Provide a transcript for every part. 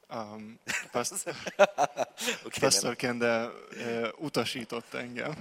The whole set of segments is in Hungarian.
Pastor Kende utasított engem,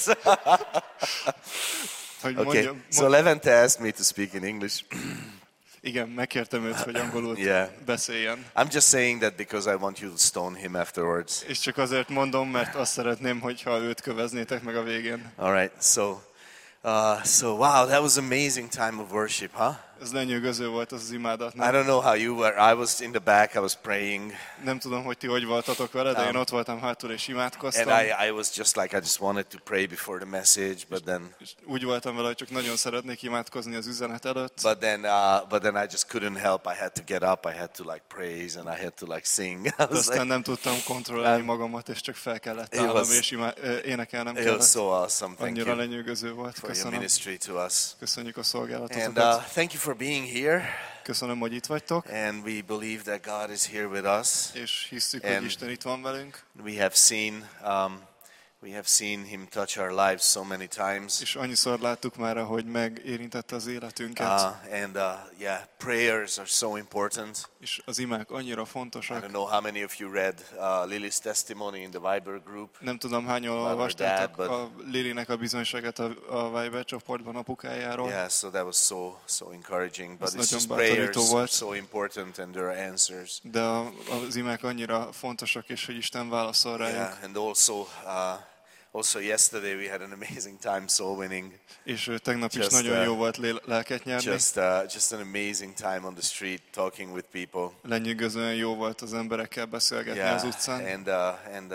hogy mondjam. So Levente asked me to speak in English. Igen, megkértem őt, hogy angolul beszéljen. I'm just saying that because I want you to stone him afterwards. És csak azért mondom, mert azt szeretném, hogyha őt köveznétek meg a végén. All right, so wow, that was amazing time of worship, huh? Ez lenyűgöző volt az imádat. I don't know how you were. I was in the back, I was praying. Nem tudom, hogy ti hogy voltatok vele, de én ott voltam hátul és imádkoztam. And I was just like, I just wanted to pray before the message, but then... Úgy voltam vele, hogy csak nagyon szeretnék imádkozni az üzenet előtt. But then I just couldn't help. I had to get up, I had to like praise, and I had to like sing. Aztán nem tudtam kontrollálni magamat, és csak fel kellett állnom, és énekelnem kellett. It was so awesome. Thank Annyira you lenyűgöző volt. for your Köszönöm. ministry to us. Köszönjük a szolgálatotokat. And thank you for being here. Köszönöm, hogy itt vagytok. And we believe that God is here with us. És hiszük, hogy Isten itt van velünk. We have seen him touch our lives so many times. És annyiszor láttuk már, hogy megérintette az életünket. Prayers are so important. És az imák annyira I fontosak. don't know how many of you read Lily's testimony in the Viber group. Nem tudom, hányan olvastátok a Lilynek a bizonyságát a Viber csoportban apukájáról. Yeah, so that was so encouraging. But Ez it's just nagyon bátorító prayers volt. so important and there are answers. De az imák annyira fontosak, és hogy Isten válaszol rájuk. Yeah, and also yesterday we had an amazing time soul winning. És tegnap is nagyon jó volt lelket nyerni. Just an amazing time on the street talking with people. Lenyűgözően jó volt az emberekkel beszélgetni az utcán. And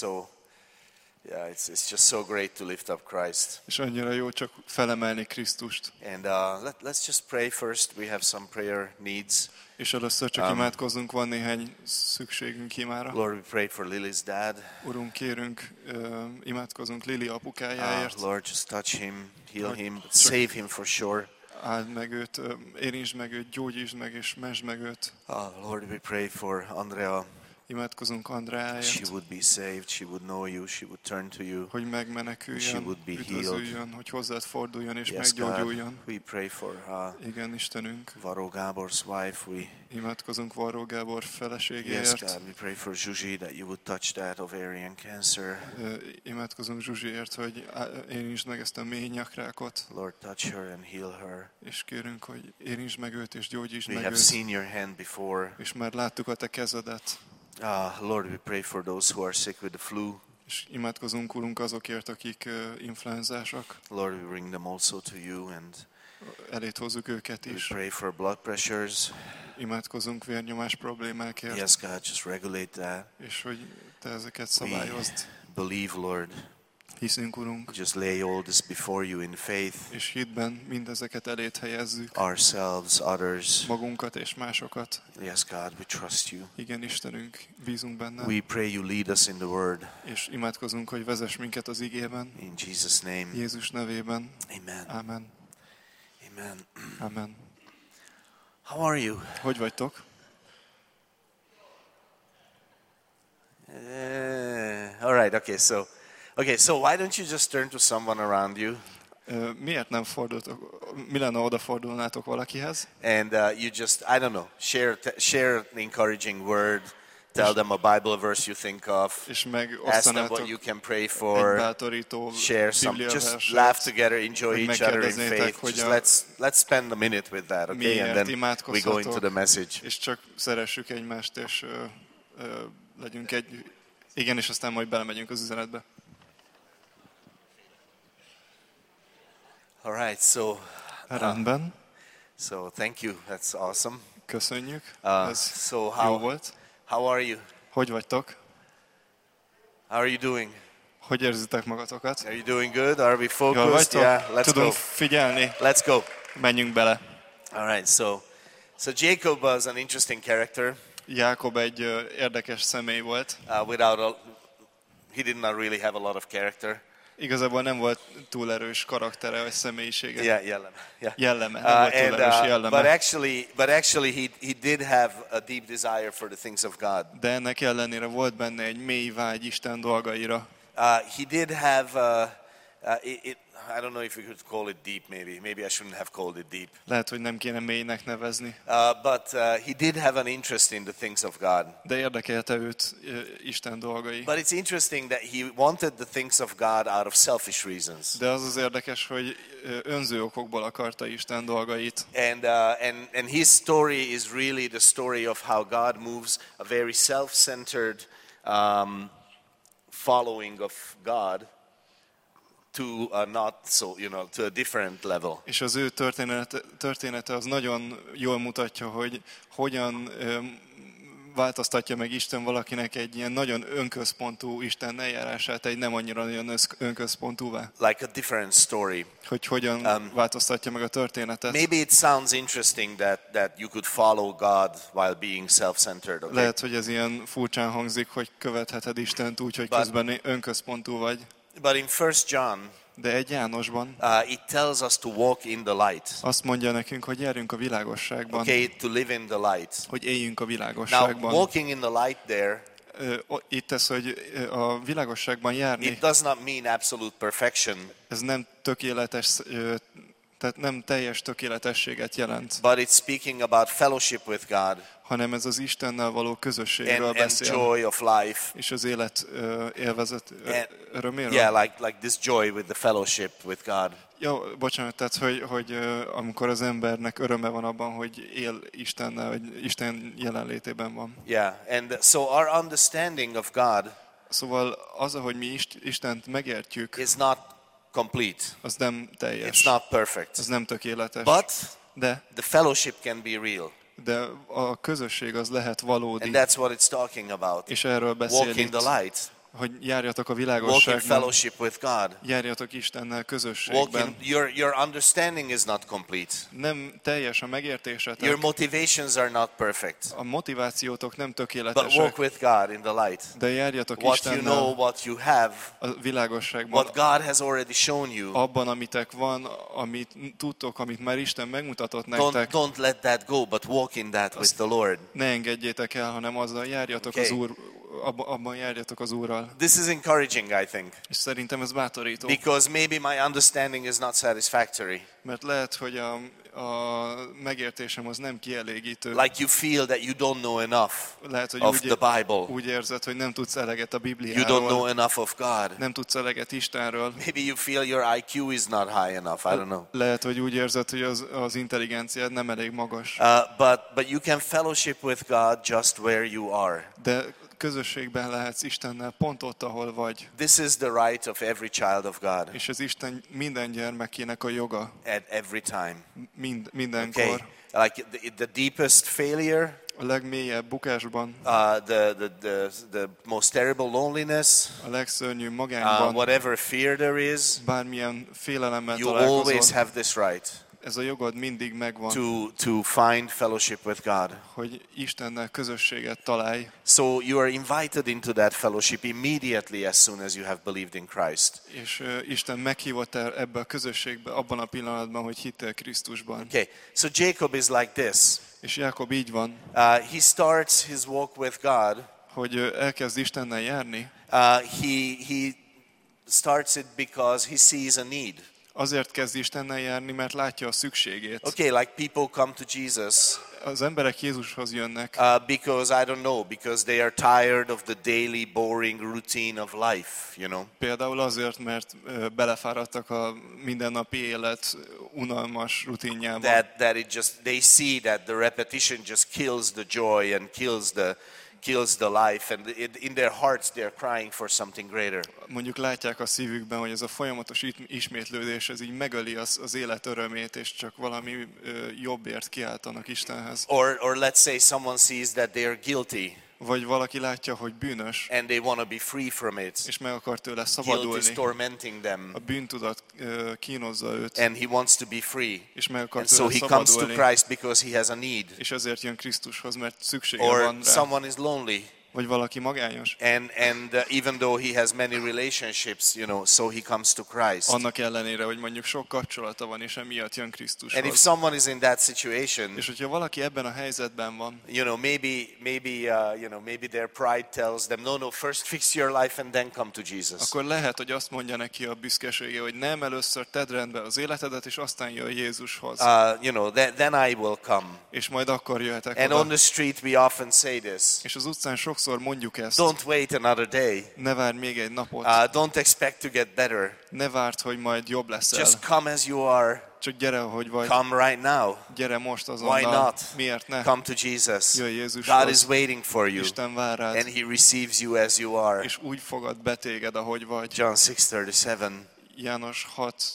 it's just so great to lift up Christ. És annyira jó csak felemelni Krisztust. And let's just pray first. We have some prayer needs. És először csak imádkozzunk, van néhány szükségünk imára. Lord, we pray for Lily's dad. Urunk, kérünk, imádkozunk Lili apukájáért. Lord, just touch him, heal him, save him for sure. Áld meg őt, érintsd meg őt, gyógyítsd meg és mesd meg őt. Lord, we pray for Andrea. Imádkozunk Andreáért. She would be saved, she would know you, she would turn to you. Hogy megmeneküljön, üdvözüljön, hogy hozzád forduljon és meggyógyuljon. We pray for igen, Istenünk. Varó Gábor's wife. Imádkozunk Varó Gábor feleségéért. Yes, God, we pray for Zsuzsi that you would touch that ovarian cancer. Imádkozunk Zsuzsiért, hogy érintsd meg ezt a mély nyakrákot. Lord, touch her and heal her. És kérünk, hogy érintsd meg őt és gyógyítsd meg őt. We have seen your hand before. És már láttuk a te kezedet. Lord, we pray for those who are sick with the flu. És imádkozunk, Urunk, azokért, akik influenzásak. Lord, we bring them also to you and elét hozzuk őket is. We pray for blood pressures. Imádkozunk vérnyomás problémákért. Yes, God, just regulate that. És hogy te ezeket szabályozd. We believe, Lord. Hiszünk, Urunk. Just lay all this before you in faith. És hitben mindezeket elét helyezzük. Ourselves, others. Magunkat és másokat. Yes, God, we trust you. Igen, Istenünk, bízunk benne. We pray you lead us in the word. És imádkozunk, hogy vezess minket az igében. In Jesus' name. Jézus nevében. Amen. Amen. Amen. Amen. How are you? Hogy vagytok? All right. Okay, so why don't you just turn to someone around you? Miért nem fordultok? Mi lenne, odafordulnátok valakihez? And you just, I don't know, share an encouraging word. Tell them a Bible verse you think of. És ask them what you can pray for. Share some. Just laugh together, enjoy each other in faith. Just let's spend a minute with that, okay? And then we go into the message. És csak szeressük egymást, és legyünk egy. Igen, és aztán majd belemegyünk az üzenetbe. All right, so. Rendben. So thank you. That's awesome. Köszönjük. Ez jó volt. How are you? Hogy vagytok? How are you doing? Hogy érzitek magatokat? Are you doing good? Are we focused? Yeah, let's Tudunk go. figyelni? Let's go. Menjünk bele. All right, so Jacob was an interesting character. Jákob egy érdekes személy volt. He did not really have a lot of character. Igazából nem volt túl erős karaktere vagy személyisége. Jelleme. Nem volt túl erős jelleme. But actually he did have a deep desire for the things of God. De ennek ellenére volt benne egy mély vágy Isten dolgaira. He did have I don't know if you could call it deep, maybe I shouldn't have called it deep. Lehet, hogy nem kéne mélynek nevezni. But he did have an interest in the things of God. De érdekelte őt Isten dolgai. But it's interesting that he wanted the things of God out of selfish reasons. De az érdekes, hogy önző okokból akarta Isten dolgait. And his story is really the story of how God moves a very self-centered following of God to a not so, to a different level. És az ő története az nagyon jól mutatja, hogy hogyan változtatja meg Isten valakinek egy ilyen nagyon önközpontú Isten eljárását egy nem annyira nagyon önközpontúvá. Like a different story. Hogy hogyan változtatja meg a történetet. Maybe it sounds interesting that you could follow God while being self-centered. Okay? Lehet, hogy ez ilyen furcsán hangzik, hogy követheted Istent úgy, hogy közben önközpontú vagy. But in 1 John, de 1 Jánosban it tells us to walk in the light. Azt mondja nekünk, hogy járjunk a világosságban. Okay, to live in the light. Hogy éljünk a világosságban. Now, walking in the light there, itt ez, hogy a világosságban járni. It does not mean absolute perfection. Ez nem tökéletes, tehát nem teljes tökéletességet jelent. But it's speaking about fellowship with God. Hanem ez az Istennel való közösségről beszél. And joy of life. És az élet élvezet öröméről. Yeah, like this joy with the fellowship with God. Ja, bocsánat, tehát hogy amikor az embernek öröme van abban, hogy él Istennel, vagy Isten jelenlétében van. Yeah, and so our understanding of God. Szóval az, ahogy mi Istent megértjük, is not complete. Az nem teljes. It's not perfect. Az nem tökéletes. But de the fellowship can be real. De a közösség az lehet valódi. And that's what it's talking about. És erről beszél Walk in the light. Hogy járjatok a világosságban. Walk in fellowship with God. Járjatok Istennel közösségben. Your understanding is not complete. Nem teljes a megértésetek. Your motivations are not perfect. A motivációtok nem tökéletesek. But walk with God in the light. De járjatok Istennel. What you know, what you have. A világosságban. What God has already shown you. Abban, amitek van, amit tudtok, amit már Isten megmutatott nektek. Don't let that go, but walk in that with the Lord. Ne engedjétek el, hanem azzal járjatok az Úr. Abban járjatok az Úrral. This is encouraging, I think. És szerintem ez bátorító. Because maybe my understanding is not satisfactory. Mert lehet, hogy a megértésem az nem kielégítő. Like you feel that you don't know enough lehet, hogy of the Bible. Úgy érzed, hogy nem tudsz eleget a Bibliáról. You don't know enough of God. Nem tudsz eleget Istenről. Maybe you feel your IQ is not high enough. I don't know. Lehet, hogy úgy érzed, hogy az intelligenciád nem elég magas. But you can fellowship with God just where you are. De közösségben lehetsz Istennel pont ott, ahol vagy. This is the right of every child of God. És az Isten minden gyermekének a joga. At every time. Mindenkor. Okay. Like the deepest failure. A legmélyebb bukásban. The most terrible loneliness. A legszörnyűbb magányban. Whatever fear there is. Bármilyen félelemmel találkozol. You always have this right. Ez a jogod mindig megvan. To find fellowship with God. Hogy Istennel közösséget találj. So you are invited into that fellowship immediately as soon as you have believed in Christ. És Isten meghívott ebbe a közösségbe abban a pillanatban, hogy hittél Krisztusban. Okay. So Jacob is like this. És Jákob így van. He starts his walk with God. Hogy elkezd Istennel járni. He starts it because he sees a need. Azért kezd Istennel járni, mert látja a szükségét. Okay, like people come to Jesus. Az emberek Jézushoz jönnek. Because I don't know, because they are tired of the daily boring routine of life, you know. Például azért, mert belefáradtak a mindennapi élet unalmas rutinjába. That it just they see that the repetition just kills the joy and kills the life, and in their hearts they are crying for something greater. Mondjuk látják a szívükben, hogy ez a folyamatos ismétlődés, ez így megöli az élet örömét, és csak valami jobbért kiáltanak Istenhez. Or let's say someone sees that they are guilty. Vagy valaki látja, hogy bűnös, and they want to be free from it. És meg akar tőle szabadulni. Guilt is tormenting them. A bűntudat kínozza őt. And he wants to be free. És meg akar and tőle so he szabadulni. comes to Christ because he has a need. És ezért jön Krisztushoz, mert szüksége or van rá. someone is lonely. Vagy valaki magányos. And even though he has many relationships, so he comes to Christ. Annak ellenére, hogy mondjuk sok kapcsolata van, és emiatt jön Krisztushoz. And if someone is in that situation, és hogyha valaki ebben a helyzetben van, maybe their pride tells them, no, first fix your life and then come to Jesus. Akkor lehet, hogy azt mondja neki a büszkesége, hogy nem, először tedd rendbe az életedet, és aztán jöjj Jézushoz. Then I will come. És majd akkor jöhetek And oda. on the street we often say this. És az utcán sokszor mondjuk ezt. Don't wait another day. Ne várj még egy napot. Don't expect to get better. Ne várd, hogy majd jobb leszel. Just come as you are. Csak gyere, ahogy vagy. Come right now. Gyere most azonnal. Why not? Miért ne? Come to Jesus. Jöjj Jézushoz. God is waiting for you. Isten vár rád. And he receives you as you are. És úgy fogad be téged, ahogy vagy. John 6:37. János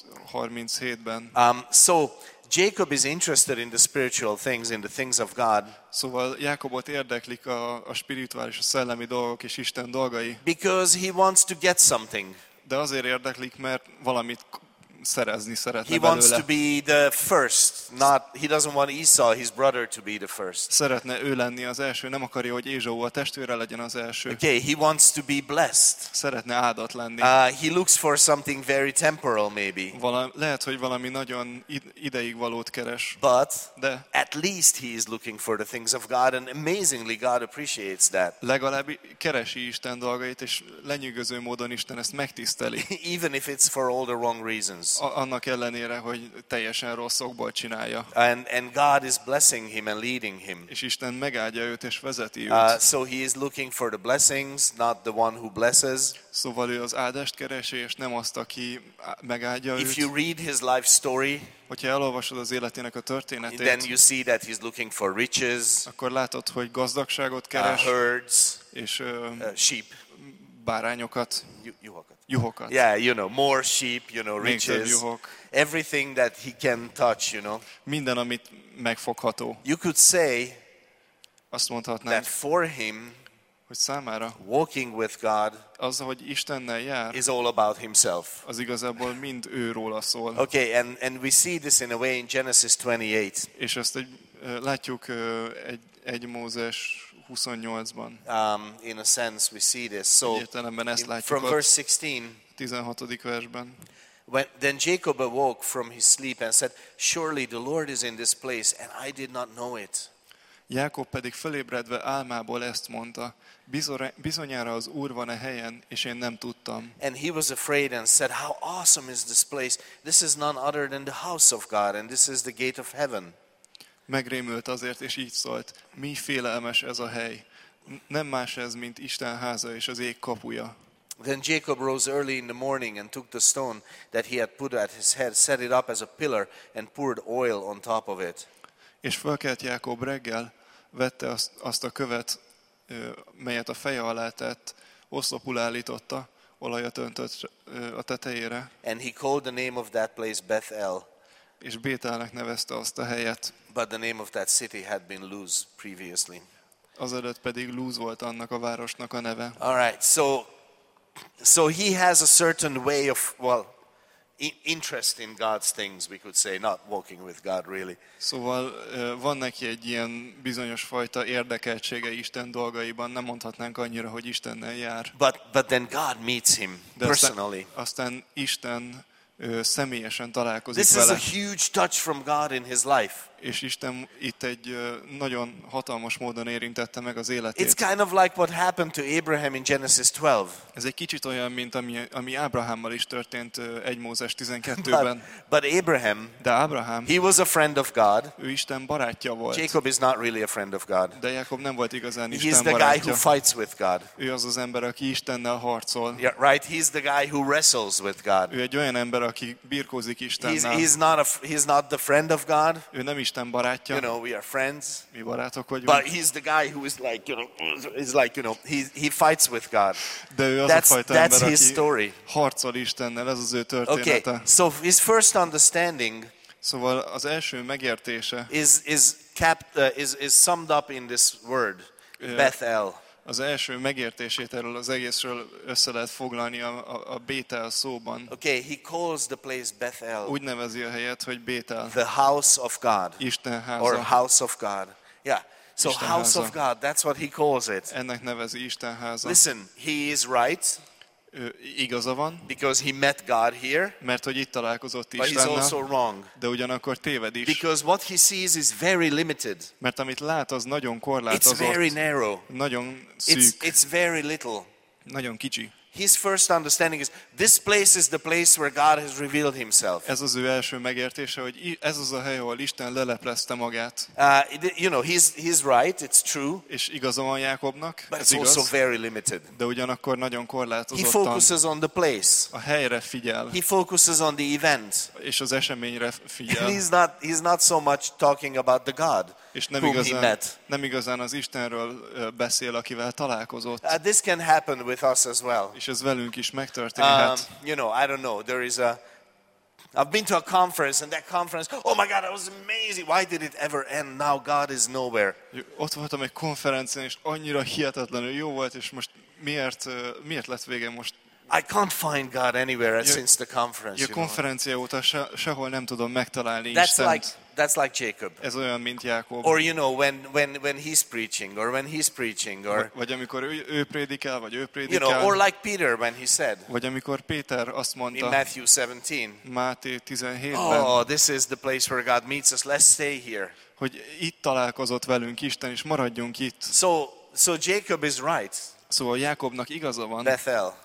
6:37-ben. So Jacob is interested in the spiritual things, in the things of God. Szóval Jákobot érdeklik a spirituális, a szellemi dolgok és Isten dolgai. Because he wants to get something. De azért érdeklik, mert valamit szerezni szeretne belőle. He wants to be the first, he doesn't want Esau, his brother, to be the first. Szeretne ő lenni az első, nem akarja, hogy Ézsau a testvére legyen az első. Okay, he wants to be blessed. Szeretne áldott lenni. He looks for something very temporal, maybe. Lehet, hogy valami nagyon ideig valót keres. De at least he is looking for the things of God, and amazingly God appreciates that. Legalább keresi Isten dolgait, és lenyűgöző módon Isten ezt megtiszteli. Even if it's for all the wrong reasons. Annak ellenére, hogy teljesen rosszokból csinálja. And God is blessing him and leading him. És Isten megáldja őt és vezeti őt. So he is looking for the blessings, not the one who blesses. Szóval ő az áldást keresi, és nem azt, aki megáldja őt. If you read his life story, hogyha elolvasod az életének a történetét, then you see that he's looking for riches. Akkor látod, hogy gazdagságot keres. Herds, és sheep, bárányokat. Juhokat. Yeah, more sheep, riches. Everything that he can touch, Minden, amit megfogható. You could say azt mondhatnánk, that for him, hogy számára walking with God, az, hogy Istennel jár, is all about himself. Az igazából mind őróla szól. Okay, and we see this in a way in Genesis 28. És ezt látjuk egy Mózes 28-ban. In a sense we see this. So from verse 16, 16. versben. Then Jacob awoke from his sleep and said, surely the Lord is in this place, and I did not know it. Jákob pedig fölébredve álmából ezt mondta, bizonyára az Úr van a helyen, és én nem tudtam. And he was afraid and said, how awesome is this place? This is none other than the house of God, and this is the gate of heaven. Megrémült azért, és így szólt, mi félelmes ez a hely. Nem más ez, mint Isten háza és az ég kapuja. Then Jacob rose early in the morning and took the stone that he had put at his head, set it up as a pillar, and poured oil on top of it. És fölkelt Jákob reggel, vette azt a követ, melyet a feje alá tett, oszlopul állította, olajat öntött a tetejére. And he called the name of that place Bethel. És Bételnek nevezte azt a helyet. But the name of that city had been Luz previously. Azelőtt pedig Luz volt annak a városnak a neve. All right, so he has a certain way of, interest in God's things, we could say, not walking with God really. Szóval van neki egy ilyen bizonyos fajta érdekeltsége Isten dolgaiban, nem mondhatnánk annyira, hogy Istennel jár. But then God meets him personally. Aztán Isten személyesen találkozik vele. This is a huge touch from God in his life. És Isten itt egy nagyon hatalmas módon érintette meg az életét. It's kind of like what happened to Abraham in Genesis 12. Ez egy kicsit olyan, mint ami Ábrahámmal is történt 1 Mózes 12-ben. But Abraham, he was a friend of God. Ő Isten barátja volt. Jacob is not really a friend of God. De Jákob nem volt igazán Isten barátja. He's the guy who fights with God. Ő az ember, aki Istennel harcol. Yeah, right. He's the guy who wrestles with God. Ő egy olyan ember, aki birkózik Istennel. He's not the friend of God. Ő nem Isten barátja. We are friends. Mi barátok vagyunk. But he's the guy who is he fights with God. De ő az a fajta ember, his story. Harcol Istennel, ez az ő története. Okay, so his first understanding, szóval az első megértése is summed up in this word, Bethel. Az első megértését erről az egészről össze lehet foglalni a Bétel szóban. Okay, he calls the place Bethel. Úgy nevezi a helyet, hogy Bétel. The house of God. Isten háza. Or house of God. Yeah. So house of God, that's what he calls it. Ennek nevezi Isten háza. Listen, he is right. Igaza van. Because he met God here. Mert hogy itt találkozott Istennel. But he's also wrong. De ugyanakkor téved is. Because what he sees is very limited. Mert amit lát, az nagyon korlátozott. It's very narrow. Nagyon szűk. It's very little. Nagyon kicsi. His first understanding is this place is the place where God has revealed himself. Ez az ő első megértése, hogy ez az a hely, ahol Isten leleplezte magát. You know, he's right, it's true. És igaza van Jákobnak, but it's also very limited. De ugyanakkor nagyon korlátozottan. He focuses on the place. A helyre figyel. He focuses on the event. És az eseményre figyel. He's not so much talking about the God. És nem igazán az Istenről beszél, akivel találkozott. This can happen with us as well. És ez velünk is megtörténhet. You know, I don't know. I've been to a conference, and that conference, oh my God, it was amazing. Why did it ever end? Now God is nowhere. Ott voltam egy konferencián, és annyira hihetetlenül jó volt, és most miért lett vége most? I can't find God anywhere since the conference. A konferencia óta sehol nem tudom megtalálni Istent. That's like Jacob. Ez olyan, mint Jákob. Or you know, when he's preaching, or when he's preaching, or vagy amikor ő prédikál, vagy ő prédikál. You know, or like Peter when he said. Vagy amikor Péter azt mondta. In Matthew 17. Máté 17-ben. Oh, this is the place where God meets us. Let's stay here. Hogy itt találkozott velünk Isten, és maradjunk itt. So Jacob is right. Szóval Jákobnak igaza van. Bethel.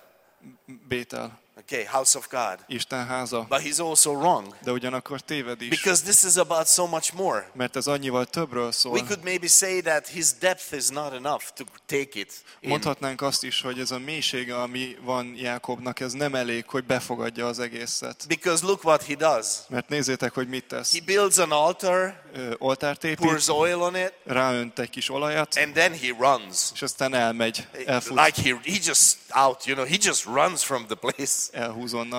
Bétel. Okay, house of God. Isten háza. But he's also wrong. De ugyanakkor téved is. Because this is about so much more. Mert ez annyival többről szól. We could maybe say that his depth is not enough to take it. Mondhatnánk azt is, hogy ez a mélysége, ami van Jákobnak, ez nem elég, hogy befogadja az egészet. Because look what he does. Mert nézzétek, hogy mit tesz. He builds an altar. Oltárt épít. Pours oil on it. Ráönt egy kis olajat. And then he runs. És aztán elfut. Like he just out, you know, he just runs from the place. Elhúz onnan.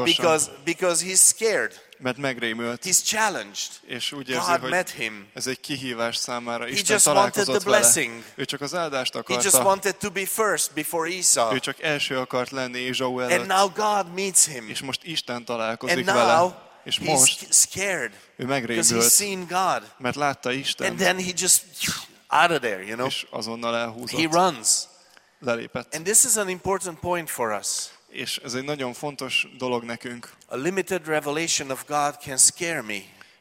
Because he's scared. Mert megrémült. He's challenged. És úgy érzi, God hogy met him. Ez egy kihívás számára. He Isten just wanted the blessing. Vele. Ő csak az áldást akarta. He just wanted to be first before Esau. Ő csak első akart lenni Ézsau előtt. And now God meets him. És most Isten találkozik and vele. Now és most scared. Ő megrémült. He's seen God. Mert látta Isten. And then he just out of there, you know. És azonnal elhúzott. He runs. Lelépett. And this is an important point for us. És ez egy nagyon fontos dolog nekünk. A limited revelation of God can scare me.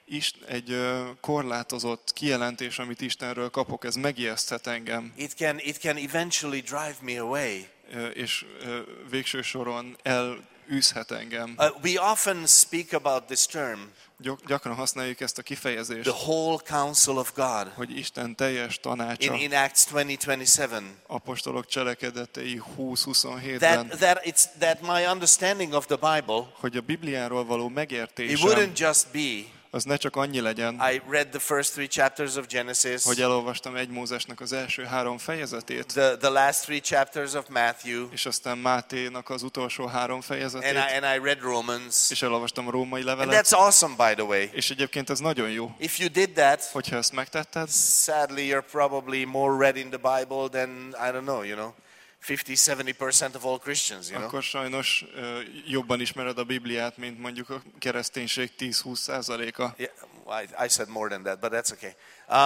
Egy korlátozott kijelentés, amit Istenről kapok, ez megijeszthet engem. It can eventually drive me away. És végső soron elűzhet engem. We often speak about this term. Gyakran használjuk ezt a kifejezést. The whole counsel of God. Hogy Isten teljes tanácsa. In Acts 20:27. Apostolok cselekedetei 20:27-ben. That my understanding of the Bible. Hogy a Bibliáról való megértésem. It wouldn't just be. Az ne csak annyi legyen. I read the first 3 chapters of Genesis. Hogy elolvastam 1 Mózesnek az első 3 fejezetét. The last 3 chapters of Matthew. És aztán Máténak az utolsó 3 fejezetét. And I read Romans. És elolvastam a római levelet. And that's awesome, by the way. És egyébként ez nagyon jó. If you did that, hogyha ezt megtetted, sadly you're probably more read in the Bible than, I don't know, you know, 50-70% of all Christians, you know. Akkor sajnos jobban ismered a Bibliát, mint mondjuk a kereszténység 10-20%-a. Yeah, I said more than that, but that's okay.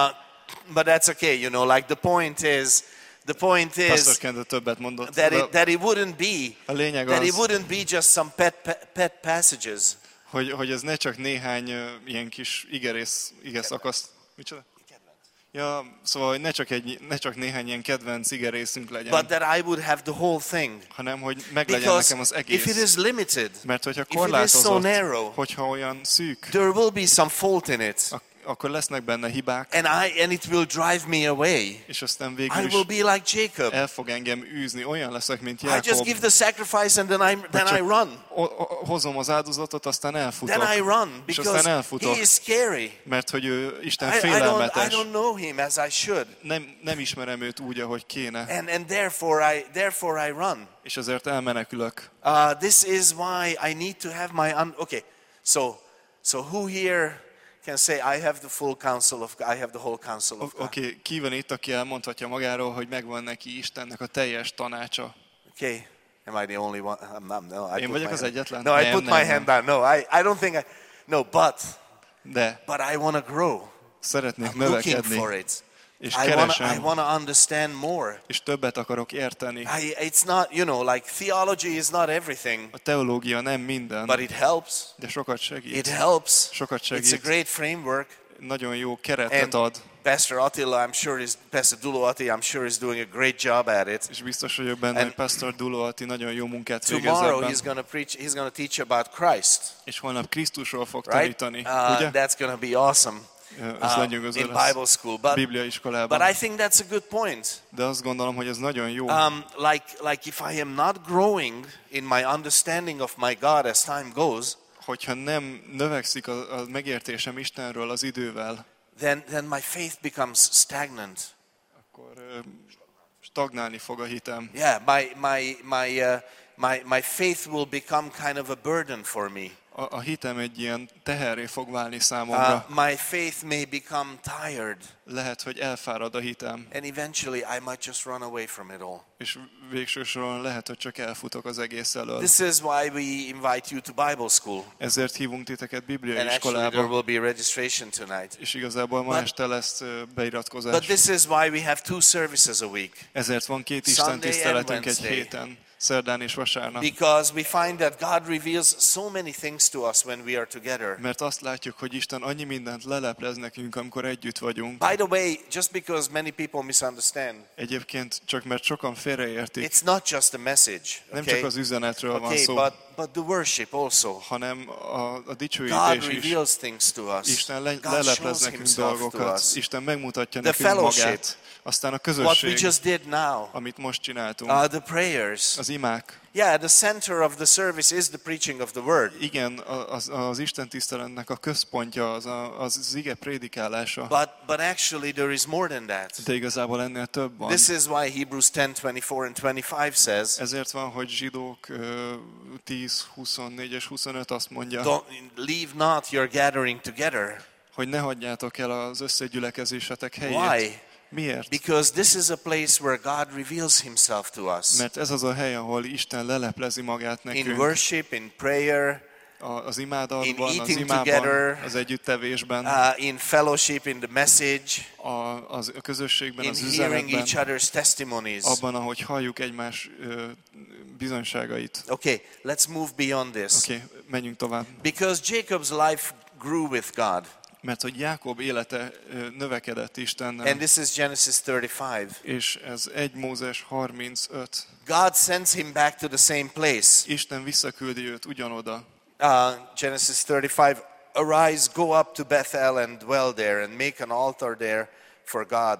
But that's okay, you know, like the point is Pastor Kende többet mondott. That it wouldn't be. A lényeg that az, it wouldn't be just some pet passages. Hogy ez ne csak néhány ilyen kis igeszakasz. Micsoda? Ja, szóval hogy ne csak néhány ilyen kedvenc igerészünk legyen. But that I would have the whole thing. Hanem hogy meglegyen nekem az egész. If it is limited, mert hogyha korlátozott, so narrow, hogyha olyan szűk, there will be some fault in it. Akkor lesznek benne hibák. And it will drive me away. És aztán végül I will be like Jacob. El fog engem űzni, olyan leszek, mint Jákob. I just give the sacrifice and then I run. Hozom az áldozatot, aztán elfutok. Then I run because he is scary. Mert hogy ő Isten félelmetes. I don't know him as I should. Nem ismerem őt úgy, ahogy kéne. And therefore I run. És ezért elmenekülök. This is why I need to have my okay. So who here can say I have the full counsel of God, I have the whole counsel of God. Okay, ki van itt, aki elmondhatja magáról, hogy megvan neki Istennek a teljes tanácsa? Okay. Am I the only one? No, én vagyok az egyetlen? No, I put my hand down. No, I don't think but I want to grow. Szeretnék I'm növekedni. looking for it. És keresem. I want to understand more. És többet akarok érteni. It's not, like theology is not everything. A teológia nem minden. But it helps. De sokat segít. It helps. Sokat segít. It's a great framework. Nagyon jó keretet ad. Pastor Attila, Pastor Dulo Atti, I'm sure is doing a great job at it. És biztos vagyok benne, hogy Pastor Dulo Atti nagyon jó munkát végez ebben. Tomorrow he's going to teach about Christ. És holnap Krisztusról fog tanítani, ugye? That's going to be awesome. In Bible school, but I think that's a good point. De azt gondolom, hogy ez nagyon jó. Like if I am not growing in my understanding of my God as time goes, hogyha nem növekszik a megértésem Istenről az idővel, then my faith becomes stagnant. Akkor stagnálni fog a hitem. Yeah, my faith will become kind of a burden for me. A hitem egy ilyen teherré fog válni számomra. My faith may become tired. Lehet, hogy elfárad a hitem. And eventually I might just run away from it all. És végső soron lehet, hogy csak elfutok az egész elől. This is why we invite you to Bible school. Ezért hívunk titeket bibliai iskolába. iskolába. There will be registration tonight. És igazából ma este lesz beiratkozás. But this is why we have 2 services a week. Ezért van 2 istentiszteletünk egy héten. Szerdán és vasárnap. Because we find that God reveals so many things to us when we are together. Mert azt látjuk, hogy Isten annyi mindent leleplez nekünk, amikor együtt vagyunk. By the way, just because many people misunderstand. Egyébként csak mert sokan félreértik. It's not just a message. Nem csak az üzenetről van szó. But the worship also. Hanem a dicsőítés is. God reveals things to us. Isten leleplez nekünk dolgokat. Isten megmutatja nekünk magát. Aztán a közösség, what we just did now, amit most csináltunk, the prayers, az imák. Yeah, the center of the service is the preaching of the word. Igen, az Isten tiszteletnek a központja az ige prédikálása. But actually there is more than that. De igazából ennél több van. This is why Hebrews 10:24 and 25 says. Ezért van, hogy Zsidók 10:24 és 25 azt mondja. Don't leave not your gathering together. Hogy ne hagyjátok el az összegyülekezésetek helyét. Why? Miért? Because this is a place where God reveals himself to us. Mert ez az a hely, ahol Isten leleplezi magát nekünk. In worship, in prayer, az imádatban, az imában, az együttevésben, in fellowship, in the message, a közösségben, az üzenetben, each other's testimonies. Abban, ahogy halljuk egymás bizonyságait. Okay, let's move beyond this. Okay, menjünk tovább. Because Jacob's life grew with God. Mert hogy Jákob élete növekedett Istennel. And this is Genesis 35. És ez 1 Mózes 35. God sends him back to the same place. Isten visszaküldi őt ugyanoda. Genesis 35. Arise, go up to Bethel and dwell there and make an altar there for God.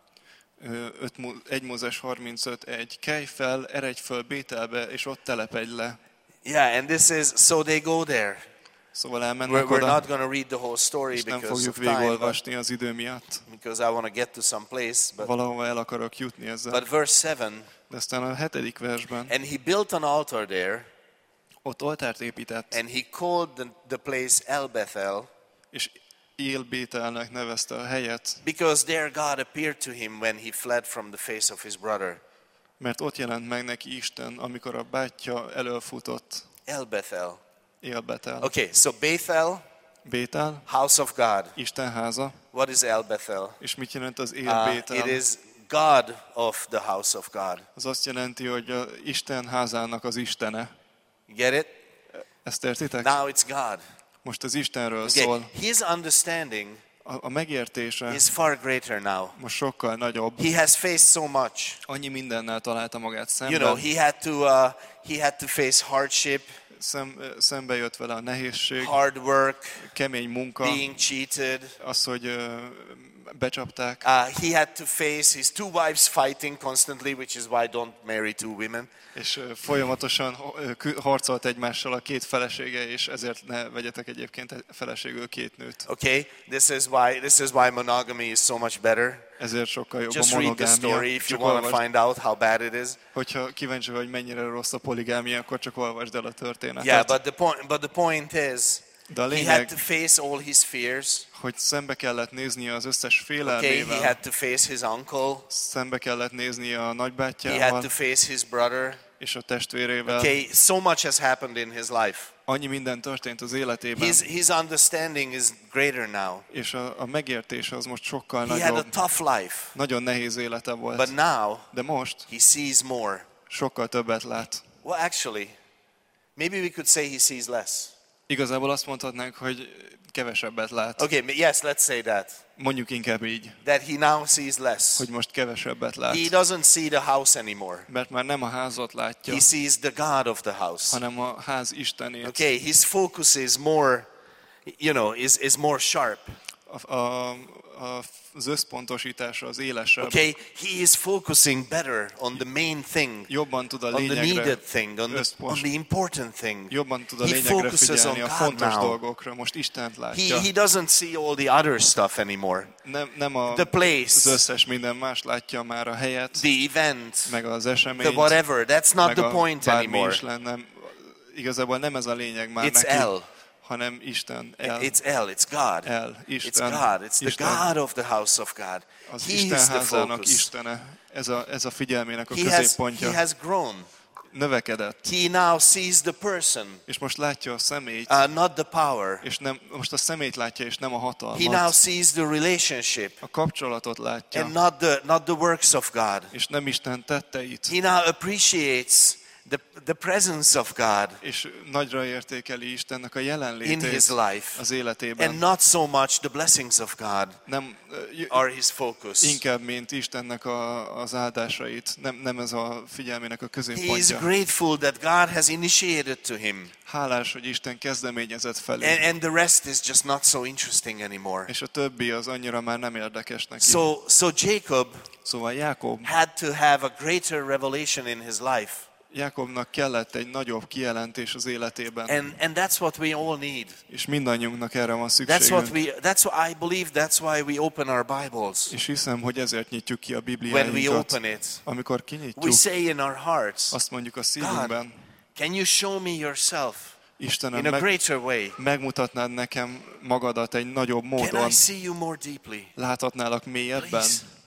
1 Mózes 35:1. Kelj fel, eredj föl Bételbe, és ott telepedj le. Yeah, and this is, so they go there. Szóval elmennek oda. We're not going to read the whole story because of time. Nem fogjuk végigolvasni az idő miatt. Because I want to get to some place. Valahova el akarok jutni ezzel. But verse 7. De aztán a 7. versben. And he built an altar there. Ott oltárt épített. And he called the place El Bethel. És El Bételnek nevezte a helyet. Because there God appeared to him when he fled from the face of his brother. Mert ott jelent meg neki Isten, amikor a bátyja elől futott. El Bethel. El Bethel. Okay, so Bethel, house of God. Isten háza. What is El Bethel? És mit jelent az El Bethel? It is God of the house of God. Az azt jelenti, hogy az Isten házának az Istene. Get it? Ezt értitek? Now it's God. Most az Istenről szól. His understanding a megértése is far greater now. Most sokkal nagyobb. He has faced so much. Annyi mindennel találta magát szemben. You know, he had to face hardship. Szembe jött vele a nehézség, hard work, kemény munka, being cheated, az, hogy becsapták. He had to face his 2 wives fighting constantly, which is why don't marry 2 women. És folyamatosan harcolt egymással a 2 felesége, és ezért ne vegyetek egyébként feleségül 2 nőt. Okay, this is why monogamy is so much better. Ezért sokkal jobb Just a monogámia. Read the story if you want to find out how bad it is. Hogyha kíváncsi vagy, mennyire rossz a poligámia, akkor csak olvasd el a történetet. Yeah, but the point is, he had to face all his fears. Hogy szembe kellett néznie az összes félelmével. Okay, he had to face his uncle. Szembe kellett néznie a nagybátyjával. He had to face his brother. és a testvérével. Okay, so much has happened in his life. Annyi minden történt az életében. His understanding is greater now. És a megértése az most sokkal nagyobb. He had a tough life. Nagyon nehéz élete volt. But now, de most he sees more. Sokkal többet lát. Well, actually, maybe we could say he sees less. Igazából azt mondhatnánk, hogy kevesebbet lát. Okay, yes, let's say that. Mondjuk inkább így. That he now sees less. Hogy most kevesebbet lát. He doesn't see the house anymore. Mert már nem a házat látja. He sees the God of the house. Hanem a ház Istenét. Okay, his focus is more, is more sharp. Az összpontosítása az élesebb. Okay, he is focusing better on the main thing. Jobban tud a lényegre, on the needed thing, on the important thing. Jobban tud a lényegre figyelni, a fontos dolgokra. Most Istent látja. He doesn't see all the other stuff anymore. Nem the place, az összes minden más látja már, a helyet, the event, meg az eseményt, the whatever. That's not the point anymore. Igazából nem ez a lényeg már neki. It's hanem Isten. It's God. Isten. It's God. It's the God of the house of God. Az Isten házának Istene. Ez a figyelmének a középpontja. He has grown. Növekedett. He now sees the person. És most látja a személyt. Not the power. És most a személyt látja, és nem a hatalmat. He now sees the relationship. A kapcsolatot látja. And not the works of God. És nem Isten tetteit. He now appreciates the presence of God. És nagyra értékeli Istennek a jelenlétét in his life. Az életében. And not so much the blessings of God. Nem are his focus. Inkább mint Istennek az áldásait. Nem ez a figyelmének a középpontja. He is grateful that God has initiated to him. Hálás, hogy Isten kezdeményezett felé. And the rest is just not so interesting anymore. És a többi az annyira már nem érdekes neki. So Jacob szóval Jákob had to have a greater revelation in his life. Jákobnak kellett egy nagyobb kijelentés az életében. And that's what we all need. És mindannyiunknak erre van szükségünk. That's what I believe, that's why we open our Bibles. És hiszem, hogy ezért nyitjuk ki a Bibliáinkat. When we open it. Amikor kinyitjuk. We say in our hearts. Azt mondjuk a szívünkben. Can you show me yourself? Istenem, in a greater way. Megmutatnád nekem magadat egy nagyobb módon. Can I see you more deeply? Láthatnálak mélyebben.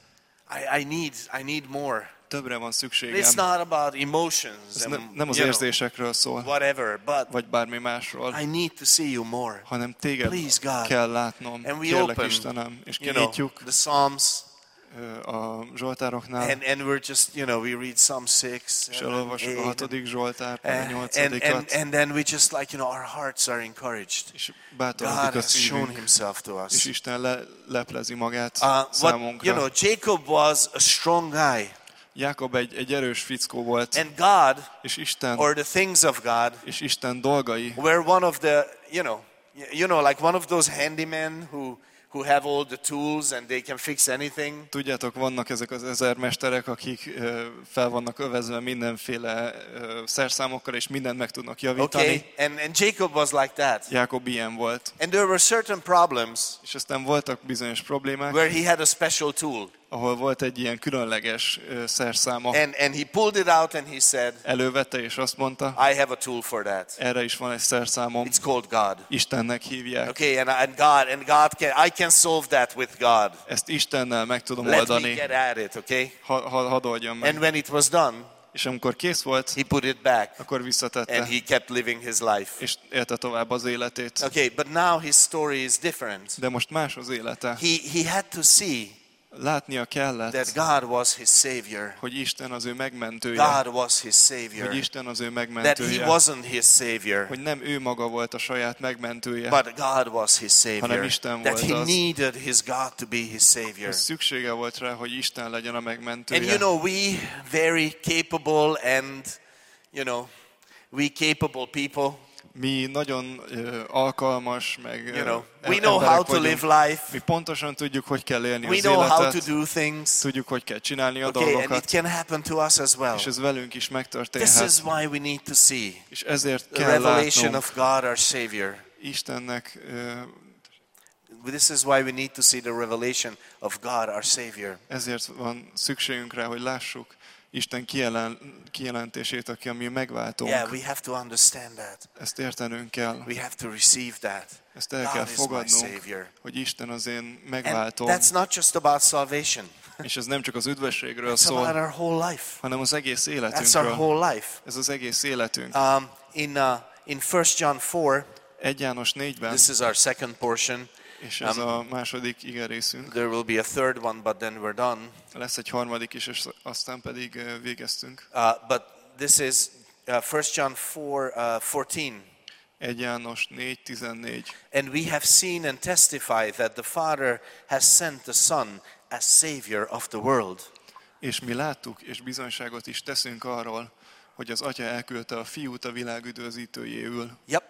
I need more. Többre van szükségem. It's not about emotions. Nem az érzésekről szól. Whatever, vagy bármi másról. I need to see you more. Hanem téged kell látnom. Kérlek, Istenem. És kinyitjuk the Psalms. A Zsoltároknál. And we're just, we read Psalm 6. És elolvassuk a 6. Zsoltárt, a 8-at. And then we just our hearts are encouraged. És bátorodik a szívünk. És Isten leplezi magát számunkra. Jacob was a strong guy. Jákob egy erős fickó volt. And God, és Isten, or the things of God, és Isten dolgai, were one of the, like one of those handymen who have all the tools and they can fix anything. Tudjátok, vannak ezek az ezermesterek, akik fel vannak övezve mindenféle szerszámokkal, és mindent meg tudnak javítani. Okay, and Jacob was like that. Jákob ilyen volt. And there were certain problems. És aztán voltak bizonyos problémák. Where he had a special tool. Ahol volt egy ilyen különleges szerszáma. And he pulled it out and he said, elővette és azt mondta, I have a tool for that. Erre is van egy szerszámom. It's called God. Istennek hívják. Okay, and God I can solve that with God. Ezt Istennel meg tudom oldani. Let me get at it, okay? Hadd oldjam meg. And when it was done, és amikor kész volt, he put it back. Akkor visszatette. And he kept living his life. És élte tovább az életét. Okay, but now his story is different. De most más az élete. He had to see látnia kellett, that God was his savior. Hogy Isten az ő megmentője. God was his savior. Hogy Isten az ő megmentője. That he wasn't his savior. Hogy nem ő maga volt a saját megmentője. But God was his savior. Hanem Isten volt that he needed his God to be his savior. Szüksége volt rá, hogy Isten legyen a megmentője. And we very capable and we capable people. Mi nagyon alkalmas, meg we know how to live life. Mi pontosan tudjuk, hogy kell élni az életet. We know how to do things. Tudjuk, hogy kell csinálni a dolgokat. And it can happen to us as well. És ez velünk is megtörténhet. This is why we need to see. És ezért kell látnunk. The revelation of God, our Savior. Istennek. This is why we need to see the revelation of God, our Savior. Ezért van szükségünk rá, hogy lássuk Isten kijelentését, aki a mi megváltónk. Yeah, we have to understand that. Ezt értenünk kell. We have to receive that. Ezt el kell fogadnunk, hogy Isten az én megváltóm. And that's not just about salvation. És ez nem csak az üdvösségről szól, hanem az egész életünkről. That's our whole life. Ez az egész életünk. In 1 John 4, 1 János 4-ben, this is our second portion. És ez a második igerészünk. There will be a third one, but then we're done. Lesz egy harmadik is, és aztán pedig végeztünk. But this is 1 John 4:14. 1 János 4:14. And we have seen and testified that the Father has sent the Son as Savior of the world. És mi láttuk, és bizonyságot is teszünk arról, hogy az Atya elküldte a Fiút a világ üdvözítőjéül. Yep.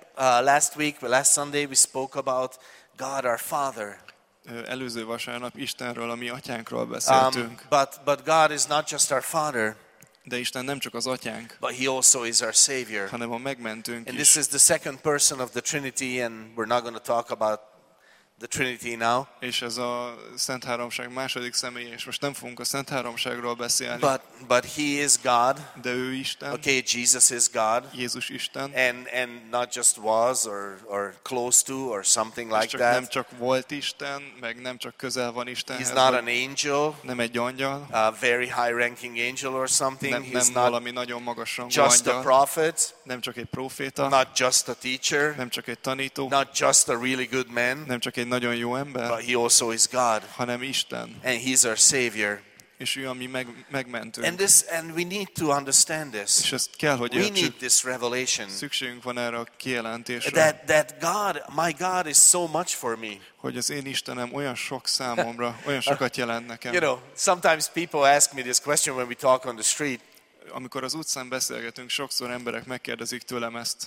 Last Sunday we spoke about God our Father. Előző vasárnap Istenről, a mi atyánkról beszéltünk. But God is not just our Father. De Isten nem csak az atyánk, but he also is our Savior. hanem a megmentőnk and is. This is the second person of the Trinity, and we're not going to talk about the Trinity now. És ez a Szent Háromság második személye, és most nem fogunk a Szent Háromságról beszélni. But he is God. De ő Isten. Okay, Jesus is God. Jézus Isten. And not just was or close to or something like csak that. Nem csak volt Isten, meg nem csak közel van Istenhez. He's not an angel. Nem egy angyal. A very high-ranking angel or something. Nem not valami nagyon magas rangú just angyal. A prophet. Nem csak egy próféta. Not just a teacher. Nem csak egy tanító. Not just a really good man. Nem csak egy nagyon jó ember. But he also is God. Hanem Isten. And he's our Savior. És ő a mi megmentőnk. And we need to understand this. És ezt kell, hogy értsük. We need this revelation. Szükségünk van erre a kijelentésre. That God, my God is so much for me. Hogy az én Istenem olyan sok számomra, olyan sokat jelent nekem. You know, sometimes people ask me this question when we talk on the street. Amikor az utcán beszélgetünk, sokszor emberek megkérdezik tőlem ezt.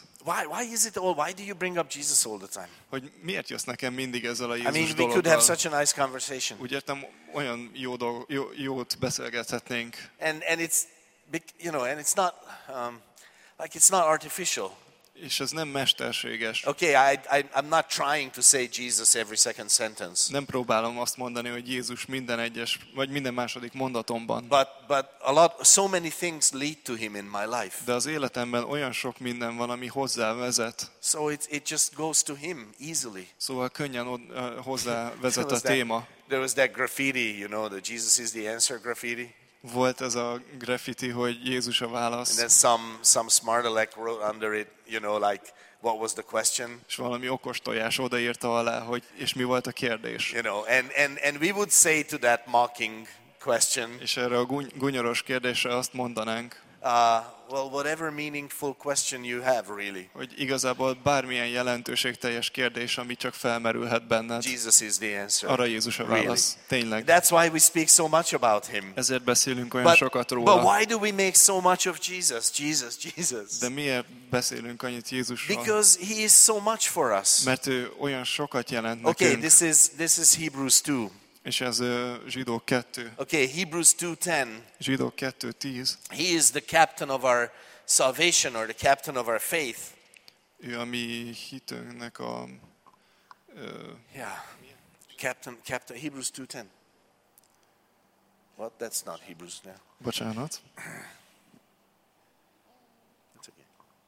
Why do you bring up Jesus all the time? Hogy miért jössz nekem mindig ezzel a Jézus dologgal? We could have such a nice conversation. Úgy értem, olyan jót beszélgethetnénk. And it's, you know, and it's not like it's not artificial. És ez nem mesterséges. Okay, I'm not trying to say Jesus every second sentence. Nem próbálom azt mondani, hogy Jézus minden egyes vagy minden második mondatomban. But so many things lead to him in my life. De az életemben olyan sok minden van, ami hozzá vezet. So it just goes to him easily. Szóval könnyen hozzá vezet a téma. There was that graffiti, you know, the Jesus is the answer graffiti. Volt ez a graffiti, hogy Jézus a válasz. And then some smart aleck wrote under it, you know, like what was the question? És valami okos tojás odaírta alá, hogy és mi volt a kérdés. You know, and we would say to that mocking question. És erre a gunyoros kérdésre azt mondanánk. Well, whatever meaningful question you have, really. Hogy igazából bármilyen jelentőségteljes kérdés, ami csak felmerülhet benned. Jesus is the answer. Arra Jézus a válasz. Really. Tényleg. That's why we speak so much about him. Ezért beszélünk olyan sokat róla. But why do we make so much of Jesus? Jesus. De miért beszélünk annyit Jézusról? Because he is so much for us. Mert ő olyan sokat jelent nekünk. Okay, this is Hebrews 2. És ez Zsidók 2. Okay, Hebrews 2:10. Zsidók 2:10. He is the captain of our salvation or the captain of our faith. Ő a mi hitünknek a Captain Hebrews 2:10. What? That's not Hebrews now. Bocsánat. It's okay.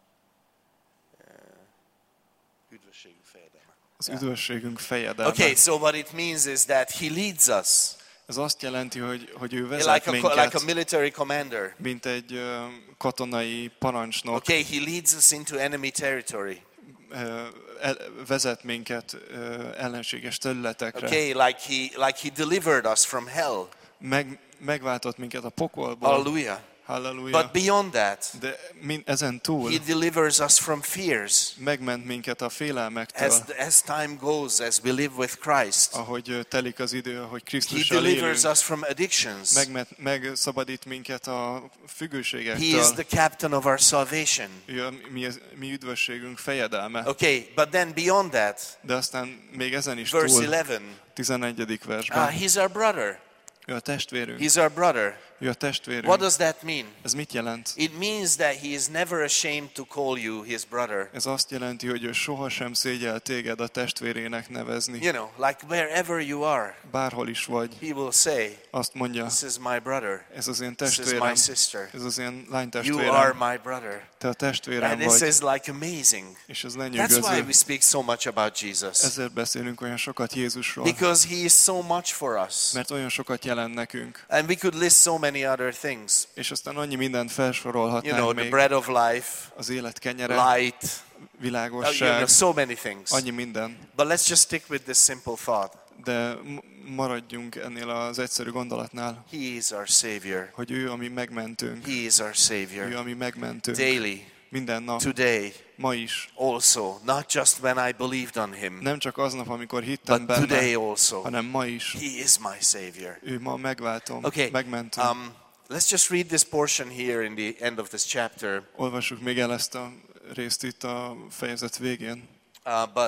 Üdvösségünk fejedelme. Az üdvösségünk fejedelme. Okay, so what it means is that he leads us. Ez azt jelenti, hogy ő vezet minket. Like a military commander. Mint egy katonai parancsnok. Okay, he leads us into enemy territory. Vezet minket ellenséges területekre. Okay, like he delivered us from hell. Megváltott minket a pokolból. Hallelujah. Hallelujah. But beyond that, de ezen túl, he delivers us from fears. Megment minket a félelmektől. As time goes, as we live with Christ. Ahogy telik az idő, ahogy Krisztussal élünk. He delivers us from addictions. Megszabadít minket a függőségektől. He is the captain of our salvation. Ő mi üdvösségünk fejedelme. Okay, but then beyond that, de aztán még ezen is verse túl, 11. 11. versben. He's our brother. Ő a testvérünk. He's our brother. Ő a testvérünk. What does that mean? Ez mit jelent? It means that he is never ashamed to call you his brother. Ez azt jelenti, hogy ő sohasem szégyel téged a testvérének nevezni. You know, like wherever you are. Bárhol is vagy. He will say, azt mondja, this is my brother. Ez az én testvérem. This is my sister. Ez az én lánytestvérem. You are my brother. Te a testvérem and vagy. This is like amazing. És ez lenyűgöző. That's why we speak so much about Jesus. Ezért beszélünk olyan sokat Jézusról. Because he is so much for us. Mert olyan sokat jelent nekünk. And we could list so many other things. És aztán annyi mindent felsorolhatnánk még. The bread of life. Az élet kenyere. Light. Világosság. So many things. Annyi minden. But let's just stick with this simple thought. De maradjunk ennél az egyszerű gondolatnál. He is our savior. Hogy ő a mi megmentőnk. He is our savior. Ő a mi megmentőnk. Daily. Minden nap. Today. Ma is. Also, not just when I believed on him. Nem csak aznap, amikor hittem benne, today also. hanem ma is. He is my savior. Ő ma megváltom, megmentőm. Let's just read this portion here in the end of this chapter. Olvassuk még el ezt a részt itt a fejezet végén. But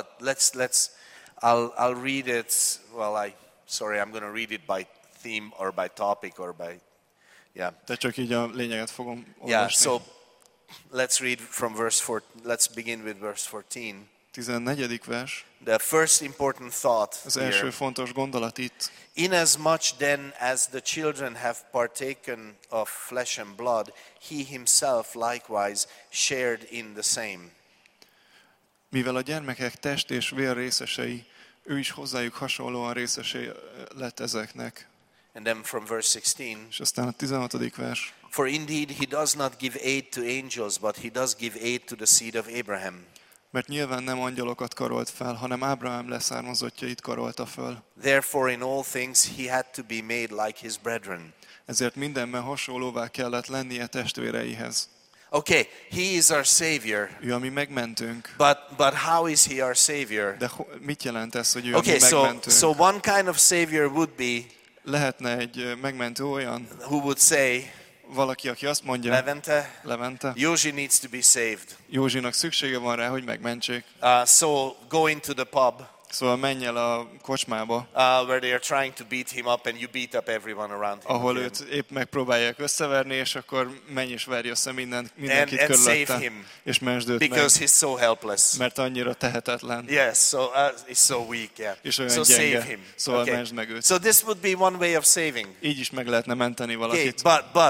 I'll read it. Well, I'm going to read it by theme or by topic or by, yeah. De csak így a lényeget fogom olvasni. Yeah, so let's read from verse 4. Let's begin with verse 14. 14. vers. The first important thought. Az első fontos gondolat itt. Inasmuch then as the children have partaken of flesh and blood, he himself likewise shared in the same. Mivel a gyermekek test és vér részesei, ő is hozzájuk hasonlóan részesei lett ezeknek. And then from verse 16. És aztán a 16. vers. For indeed he does not give aid to angels, but he does give aid to the seed of Abraham. Mert nyilván nem angyalokat karolt fel, hanem Ábrahám leszármazottjait karolta föl. Therefore in all things he had to be made like his brethren. Ezért mindenben hasonlóvá kellett lennie testvéreihez. Okay, he is our savior. Ő a mi megmentőnk. But how is he our savior? De mit jelent ez, hogy ő a mi megmentőnk? So one kind of savior would be. Lehetne egy megmentő olyan. Who would say? Valaki, aki azt mondja, Levente, Józsi needs to be saved. Józsinak szüksége van rá, hogy megmentsék. So go into the pub. Szóval menj el a kocsmába, where they are trying to beat him up, and you beat up everyone around him. Ahol őt épp megpróbálják összeverni, és akkor menj és verj össze mindenkit körülötte, és mentsd őt because he's so helpless. Mert annyira tehetetlen. Yes, so he's so weak, yeah. És olyan gyenge, save him. Szóval mentsd meg őt. So this would be one way of saving. Így is meg lehetne menteni valakit.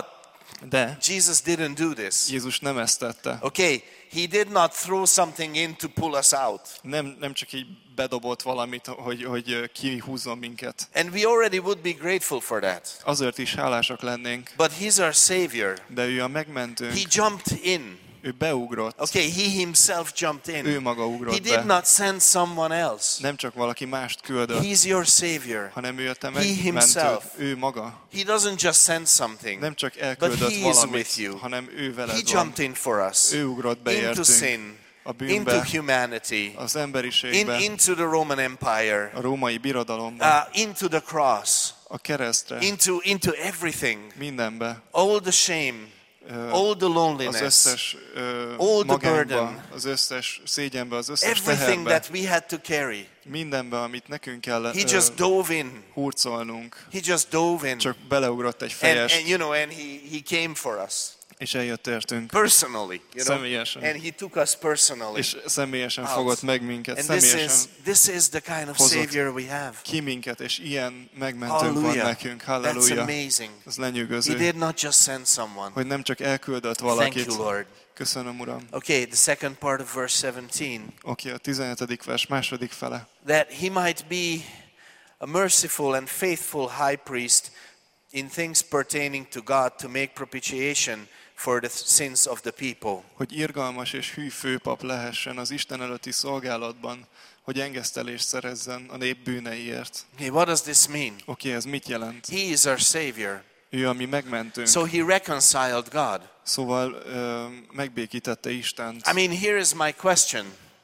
De Jesus didn't do this. Jézus nem ezt tette. Okay, he did not throw something in to pull us out. Nem csak így bedobott valamit, hogy kihúzzon minket. And we already would be grateful for that. Azért is hálásak lennénk. But he's our savior. De ő a megmentőnk. He jumped in. Ő beugrott. Okay, he himself jumped in. Ő maga ugrott be. He did not send someone else. Nem csak valaki mást küldött. He's your savior. Hanem ő a te megmentőd. Ő maga. He doesn't just send something. Nem csak elküldött valamit, hanem ő veled van. He jumped in for us. Ő ugrott be értünk. Into sin. A bűnbe, into humanity, az emberiségbe, into the Roman Empire, a római birodalomba, into the cross, a keresztre, into everything, mindenbe, all the shame, all the loneliness, az összes all magányba, the burden, az összes szégyenbe, az összes everything teherbe, that we had to carry. Mindenbe, amit nekünk kell he just dove in. Hurcolnunk. He just dove in. Csak beleugrott egy fejest. And he came for us. És eljött értünk. Personally, személyesen. And he took us personally. És személyesen fogott meg minket. And this is the kind of savior we have. Ki minket, és ilyen megmentőnk van nekünk. Halleluja. That's amazing. Ez lenyűgöző. He did not just send someone. Hogy nem csak elküldött valakit. Thank you, Lord. Köszönöm, Uram. Okay, the second part of verse 17. Okay, a 17. vers második fele. That he might be a merciful and faithful high priest in things pertaining to God to make propitiation for the sins of the people. Hogy irgalmas és hű főpap lehessen az Isten előtti szolgálatban, hogy engesztelést szerezzen a nép bűneiért. Okay, what does this mean? Okay, ez mit jelent? He is our savior. Ő a mi megmentőnk. So he reconciled God. Szóval megbékítette Istent. I mean, here is my question.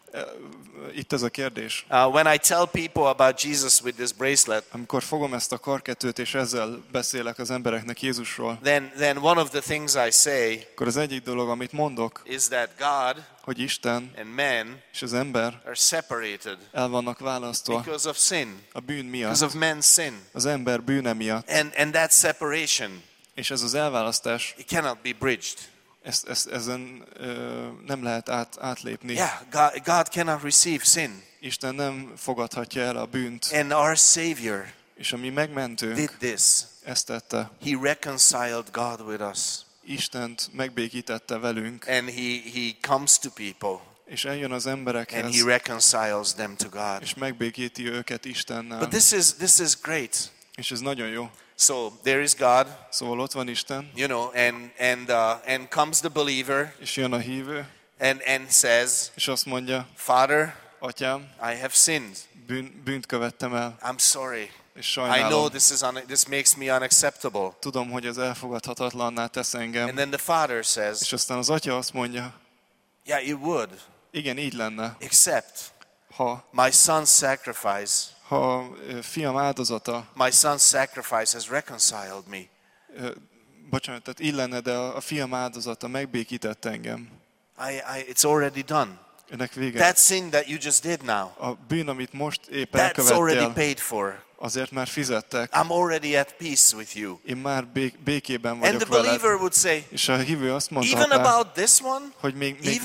Itt ez a kérdés. When I tell people about Jesus with this bracelet, amikor fogom ezt a karkötőt és ezzel beszélek az embereknek Jézusról, then one of the things I say, akkor az egyik dolog, amit mondok, is that God hogy Isten and man és az ember are separated el vannak választva because of sin, a bűn miatt, because of man's sin. az ember bűne miatt. And that separation És ez az elválasztás, it cannot be bridged. Ezen nem lehet átlépni. Yeah, God cannot receive sin. Isten nem fogadhatja el a bűnt. And our Savior és a mi megmentőnk did this. Ezt tette. He reconciled God with us. Istent megbékítette velünk. And he comes to people. És eljön az emberekhez. And he reconciles them to God. És megbékíti őket Istennel. But this is great. És ez nagyon jó. So there is God. Szóval ott van Isten. You know, and comes the believer. És jön a hívő. And says. És azt mondja. Father, Atyám, I have sinned. Bűnt követtem el. I'm sorry. És sajnálom. I know this makes me unacceptable. Tudom, hogy ez elfogadhatatlanná tesz engem. And then the father says. És aztán az atya azt mondja. Yeah, it would. Igen, így lenne. Except ha my son's sacrifice. Ha fiam áldozata. My son's sacrifice has reconciled me. Bocsánat, tehát így lenne, de a fiam áldozata megbékített engem. It's already done. Ennek vége. That sin that you just did now. A bűn, amit most épp elkövettél. That's already paid for. Azért már fizettek. I'm already at peace with you. Én már békében vagyok veled. And the believer would say, és a hívő azt mondta, even about this one, hogy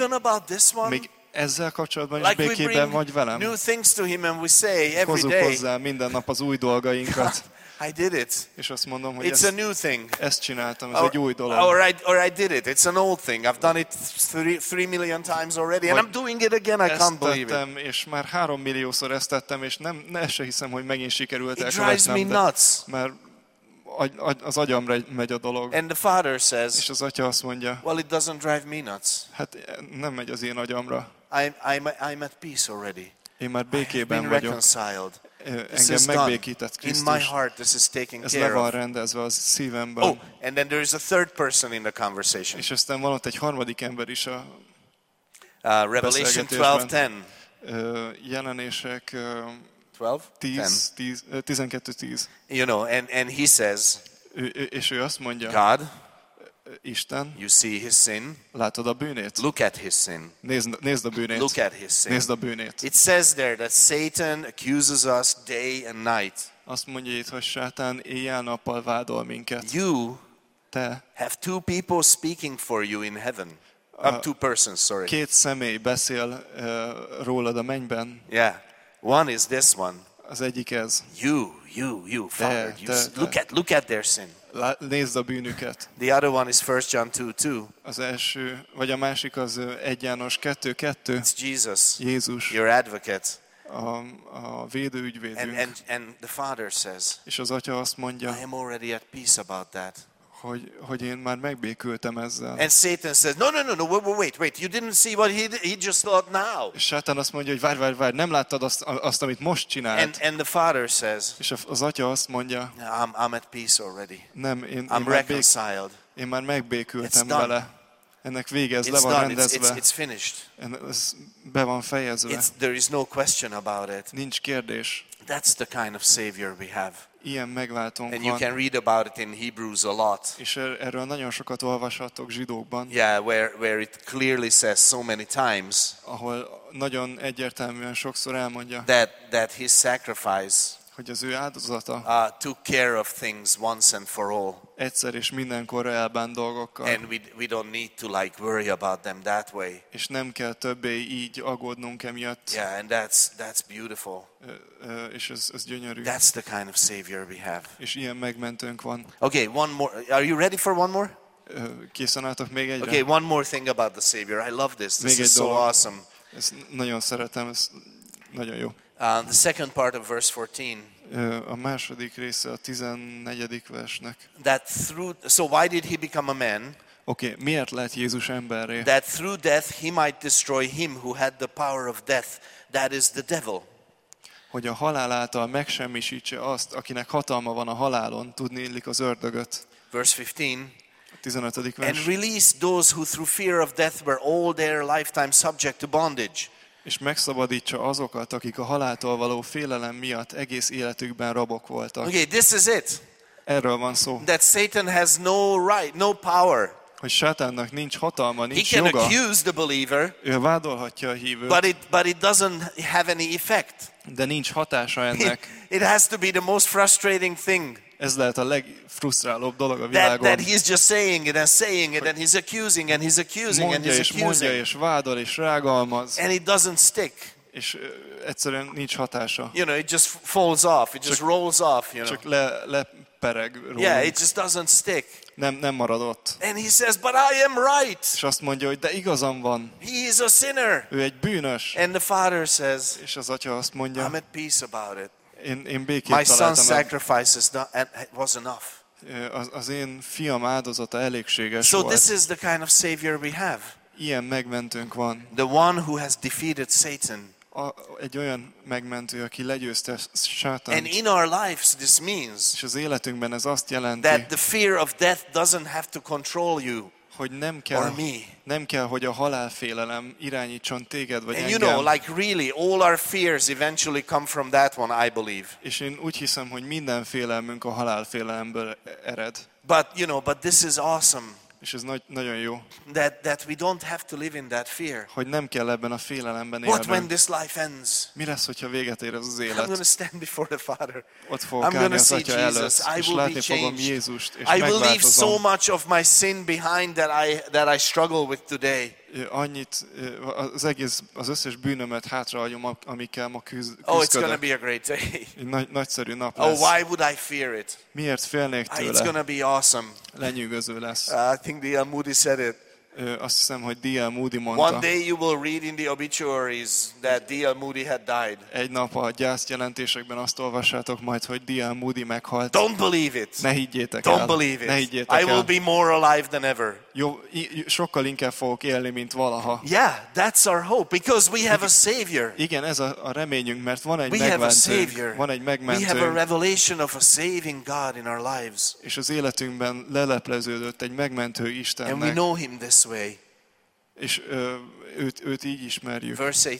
még ezzel kapcsolatban like is békében vagy velem. New things to him and we say every hozzuk day. hozzá minden nap az új dolgainkat. I did it. És azt mondom, hogy it's a new thing. Ezt csináltam, ez egy új dolog. Or I did it. It's an old thing. I've done it 3 million times already, and I'm doing it again. I can't believe it. És már 3 milliószor ezt tettem, és ezt se hiszem, hogy megint sikerült elkövetnem. It drives me nuts. Mert az agyamra megy a dolog. And the father says, és az atya azt mondja, well, it doesn't drive me nuts. Hát nem megy az én agyamra. I'm at peace already. Én már békében vagyok. Reconciled. Engem megbékített Krisztus. In my heart, this is taken Ez care le van of. rendezve az szívemben. Oh, and then there is a third person in the conversation. És aztán van ott egy harmadik ember is a Revelation 12:10. Jelenések 12:10. 12:10. You know, and he says, és ő azt mondja, God, Isten, you see his sin. Látod a bűnét? Look at his sin. Nézd a bűnét. Look at his sin. Nézd a bűnét. It says there that Satan accuses us day and night. Azt mondja itt, hogy Sátán éjjel-nappal vádol minket. You te have two people speaking for you in heaven. Two persons, sorry. Két személy beszél rólad a mennyben. Yeah. One is this one. Az egyik ez. You, Father. Look at their sin. Nézd a bűnüket. The other one is 1 John 2:2. Az első, vagy a másik az 1 János 2:2. It's Jesus. Jézus. Your advocate. A védőügyvédünk. And the Father says. És az Atya azt mondja. I am already at peace about that. Hogy én már megbékültem ezzel. And Satan says, no, wait, you didn't see what he just thought now. És Sátán azt mondja, hogy várj, nem láttad azt amit most csinált. And the Father says, és az Atya azt mondja, I'm at peace already. Nem, I'm reconciled. Én már megbékültem vele. Ennek vége, ez le van rendezve. It's finished. Ez be van fejezve. There is no question about it. Nincs kérdés. That's the kind of Savior we have. Ilyen megváltónk van. And you can read about it in Hebrews a lot. És erről nagyon sokat olvashatok Zsidókban. Yeah, where it clearly says so many times. Ahol nagyon egyértelműen sokszor elmondja. That his sacrifice. Hogy az ő áldozata took care of things once and for all. Egyszer és mindenkorra elbánt dolgokkal. And we don't need to worry about them that way. És nem kell többé így aggódnunk emiatt. Yeah, and that's beautiful. És ez gyönyörű. That's the kind of Savior we have. És ilyen megmentőnk van. Okay, one more. Are you ready for one more? Készen álltok még egyre? Okay, one more thing about the Savior. I love this. This is so awesome. Ezt nagyon szeretem, ez nagyon jó. The second part of verse 14. A második része a 14. versnek. So why did he become a man? Okay, miért lett Jézus emberré? That through death he might destroy him who had the power of death, that is the devil. Hogy a halál által megsemmisítse azt, akinek hatalma van a halálon, tudniillik az ördögöt. Verse 15. 15. vers. And release those who through fear of death were all their lifetime subject to bondage. És megszabadítsa azokat, akik a haláltól való félelem miatt egész életükben rabok voltak. Okay, this is it. Erről van szó. That Satan has no right, no power. Hogy Sátánnak nincs hatalma, nincs joga. He can accuse the believer. Ő vádolhatja a hívőt. But it doesn't have any effect. De nincs hatása ennek. It has to be the most frustrating thing. Ez lehet a legfrusztrálóbb dolog a világon. That he's just saying it and saying it, and he's accusing and he's accusing and he's accusing. Mondja és vádol és rágalmaz. And it doesn't stick. És egyszerűen nincs hatása. You know, it just falls off. It just rolls off, you know. Csak lepereg róla. Yeah, it just doesn't stick. Nem marad ott. And he says, but I am right. És azt mondja, hogy de igazam van. He is a sinner. Ő egy bűnös. And the father says, és az atya azt mondja, I'm at peace about it. Én békét My találtam. son's sacrifice was enough. Az én fiam áldozata elégséges volt. So this is the kind of savior we have. Ilyen megmentőnk van. The one who has defeated Satan. Egy olyan megmentő, aki legyőzte sátánt. And in our lives this means és az életünkben ez azt jelenti, that the fear of death doesn't have to control you. Hogy nem kell, hogy a halálfélelem irányítson téged vagy engem. And you know, like really, all our fears eventually come from that one, I believe. És én úgy hiszem, hogy minden félelmünk a halálfélelemből ered. But this is awesome. És ez nagyon jó. That we don't have to live in that fear. Hogy nem kell ebben a félelemben élnünk. What when this life ends? Mi lesz, hogyha véget ér az élet? I'm going to stand before the Father. Ott fogok állni az Atya előtt, és látni fogom Jézust, és I will leave so much of my sin behind that I struggle with today. Az összes bűnömet hátrahagyom, amikkel ma küzdök. Oh, it's going to be a great day. Nagyszerű nap lesz. Oh, why would I fear it? Miért félnék tőle? It's going to be awesome. Lenyűgöző lesz. I think D.L. Moody said it. Azt hiszem, hogy D.L. Moody mondta. One day you will read in the obituaries that D.L. Moody had died. Egy nap a gyászjelentésekben azt olvassátok majd, hogy D.L. Moody meghalt. Don't believe it. Ne higgyétek el. Don't believe it. Ne higgyétek el. I will be more alive than ever. Sokkal inkább fogok élni, mint valaha. Yeah, that's our hope, because we have a savior. Igen, ez a reményünk, mert van egy megmentő. Van egy megmentő. We have a revelation of a saving God in our lives. És az életünkben lelepleződött egy megmentő Istennek. And we know him this way. És őt így ismerjük. Verse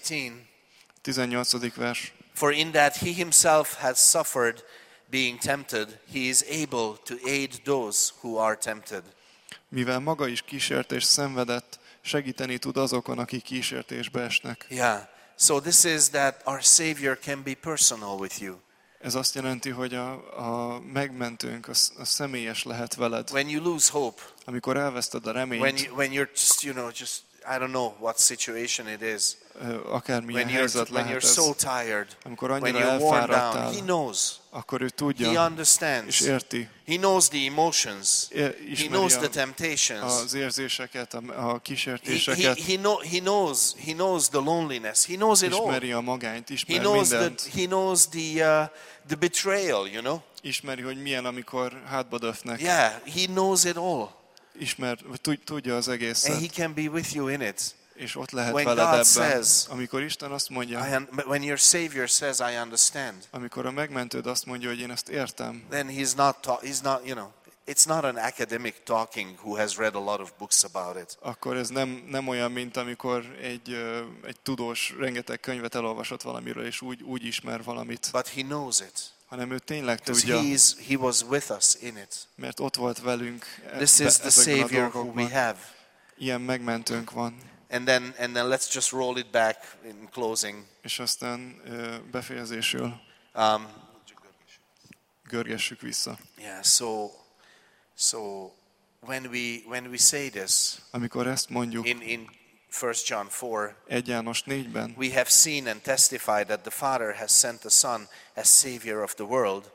18. vers. For in that he himself has suffered being tempted, he is able to aid those who are tempted. Mivel maga is kísértést szenvedett, segíteni tud azokon, akik kísértésbe esnek. Yeah. So this is that our Savior can be personal with you. Ez azt jelenti, hogy a megmentőnk, a személyes lehet veled. When you lose hope, amikor elveszted a reményt, when you're just I don't know what situation it is. Akármilyen helyzet lehet ez. When you're so tired, amikor annyira elfáradtál, he knows. Akkor ő tudja, he understands. És érti. He knows the emotions. He knows the temptations. Az érzéseket, a kísértéseket. He knows the loneliness. He knows it all. Ismeri a magányt, ismeri mindent. He knows the betrayal, you know. Ismeri, hogy milyen, amikor hátba döfnek. Yeah, he knows it all. Tudja az egészet. And he can be with you in it. És ott lehet veled ebben. Amikor Isten azt mondja, when your Savior says, I understand. Amikor a megmentőd azt mondja, hogy én ezt értem. Then he's not, you know, it's not an academic talking who has read a lot of books about it. Akkor ez nem olyan, mint amikor egy tudós rengeteg könyvet elolvasott valamiről, és úgy ismer valamit. But he knows it. Hanem ő tényleg tudja. He was with us in it. Mert ott volt velünk. This is the Savior who we have. Ilyen megmentőnk van. And then let's just roll it back in closing. És aztán befejezésül görgessük vissza. Yeah, so when we say this, amikor ezt mondjuk, in 1 John 4, 1 János 4-ben, we have seen and testified that the Father has sent the Son as Savior of the world.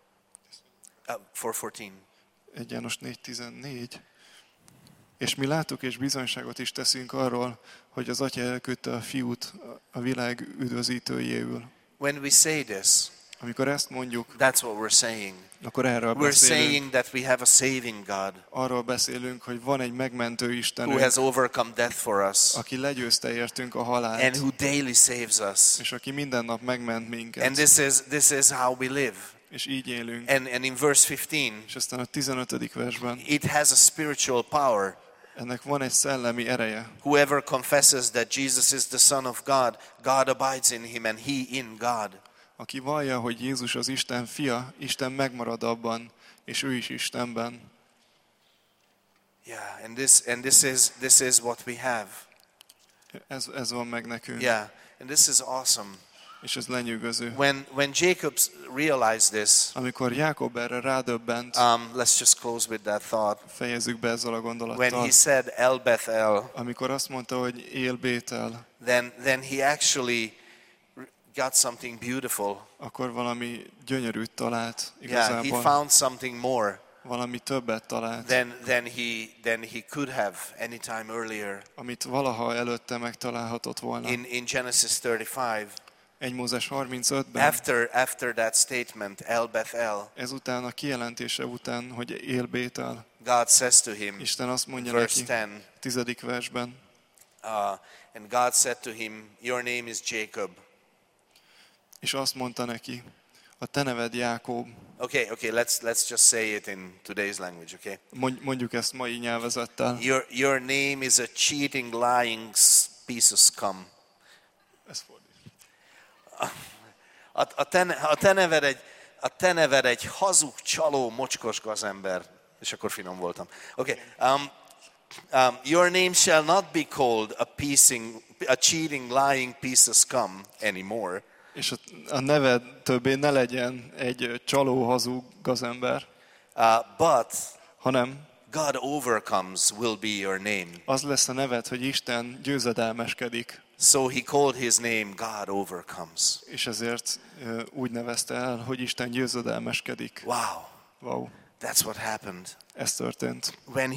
4:14. 1 János 4:14. És mi láttuk és bizonyságot is teszünk arról, hogy az Atya elküldte a Fiút a világ üdvözítőjéül. When we say this, amikor ezt mondjuk, that's what we're saying. Akkor erről beszélünk. We're saying that we have a saving God. Arról beszélünk, hogy van egy megmentő Istenünk. Who has overcome death for us. Aki legyőzte értünk a halált. And who daily saves us. És aki minden nap megment minket. And this is how we live. És így élünk. And in verse 15, és aztán a 15. versben, it has a spiritual power. Ennek van egy szellemi ereje. Whoever confesses that Jesus is the Son of God, God abides in him and he in God. Aki vallja, hogy Jézus az Isten fia, Isten megmarad abban, és ő is Istenben. Yeah, and this is what we have. Ez van meg nekünk. Yeah, and this is awesome. És ez lenyűgöző. When Jacob realized this, amikor Jákob erre rádöbbent, let's just close with that thought. Fejezzük be ezzel a gondolattal. When he said El Bethel, amikor azt mondta, hogy El Bétel, then he actually got something beautiful. Akkor valami gyönyörűt talált igazából. Yeah, he found something more. Valami többet talált. Than he could have any time earlier. Amit valaha előtte megtalálhatott volna. In Genesis 35. 1 Mózes 35-ben. After that statement, El Bethel. Ezután a kijelentése után, hogy El Bétel. God says to him. Isten azt mondja neki. 10. versben. And God said to him, your name is Jacob. És azt mondta neki, a te neved Jákob. Okay, let's just say it in today's language, okay? Mondjuk ezt mai nyelvezettel. Your name is a cheating, lying piece of scum. Ez fordít. A te neved egy hazug, csaló, mocskos gazember. És akkor finom voltam. Okay. Your name shall not be called a cheating, lying piece of scum anymore. És a neved többé ne legyen egy csaló, hazug gazember. But hanem God overcomes will be your name. Az lesz a neved, hogy Isten győzedelmeskedik. So he called his name God overcomes. És ezért úgy nevezte el, hogy Isten győzedelmeskedik. Wow. That's what happened. Ez történt.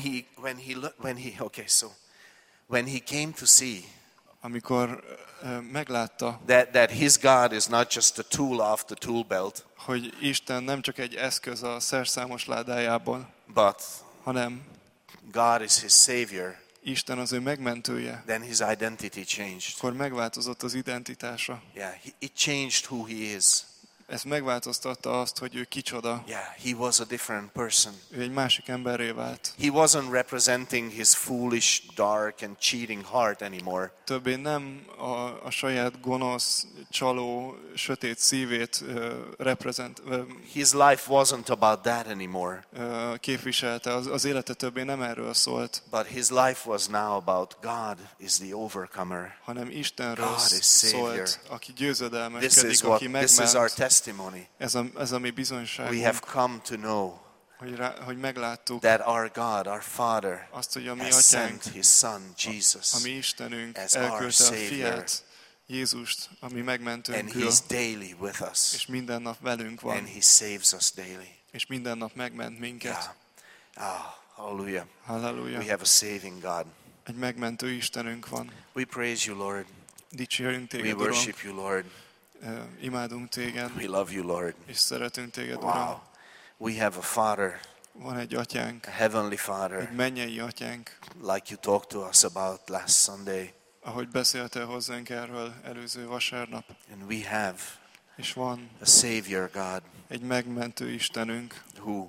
When he came to see, amikor meglátta, that his God is not just a tool off the tool belt, hogy Isten nem csak egy eszköz a szerszámos ládájából, hanem God is his savior. Isten az ő megmentője. Then his identity changed. Akkor megváltozott az identitása. Yeah, it changed who he is. Ez megváltoztatta azt, hogy ő kicsoda. Yeah, he was a different person. Ő egy másik emberré vált. He wasn't representing his foolish, dark and cheating heart anymore. Többé nem a saját gonosz, csaló, sötét szívét his life wasn't about that anymore. Képviselte. Az élete többé nem erről szólt. But his life was now about God is the overcomer. Hanem Istenről szólt, aki győzedelmeskedik, aki megment. Testimony. Ez a mi bizonyságunk. We have come to know hogy megláttuk, that our God, our Father, azt, hogy a mi has atyánk, sent his Son, Jesus, a mi Istenünk elküldte a fiát, Jézust, a mi megmentőnkül, and he's daily with us, és minden nap velünk van, and he saves us daily, és minden nap megment minket. Hallelujah. Hallelujah. We have a saving God. Egy megmentő Istenünk van. We praise you, Lord. Dicsérünk téged, Uram. We worship you, Lord. Imádunk téged. We love you, Lord. És szeretünk téged, Uram. We have a Father. Van egy atyánk. A heavenly Father. Egy mennyei atyánk. Like you talked to us about last Sunday. Ahogy beszéltél hozzánk erről előző vasárnap. And we have és van a Savior God. Egy megmentő Istenünk. Who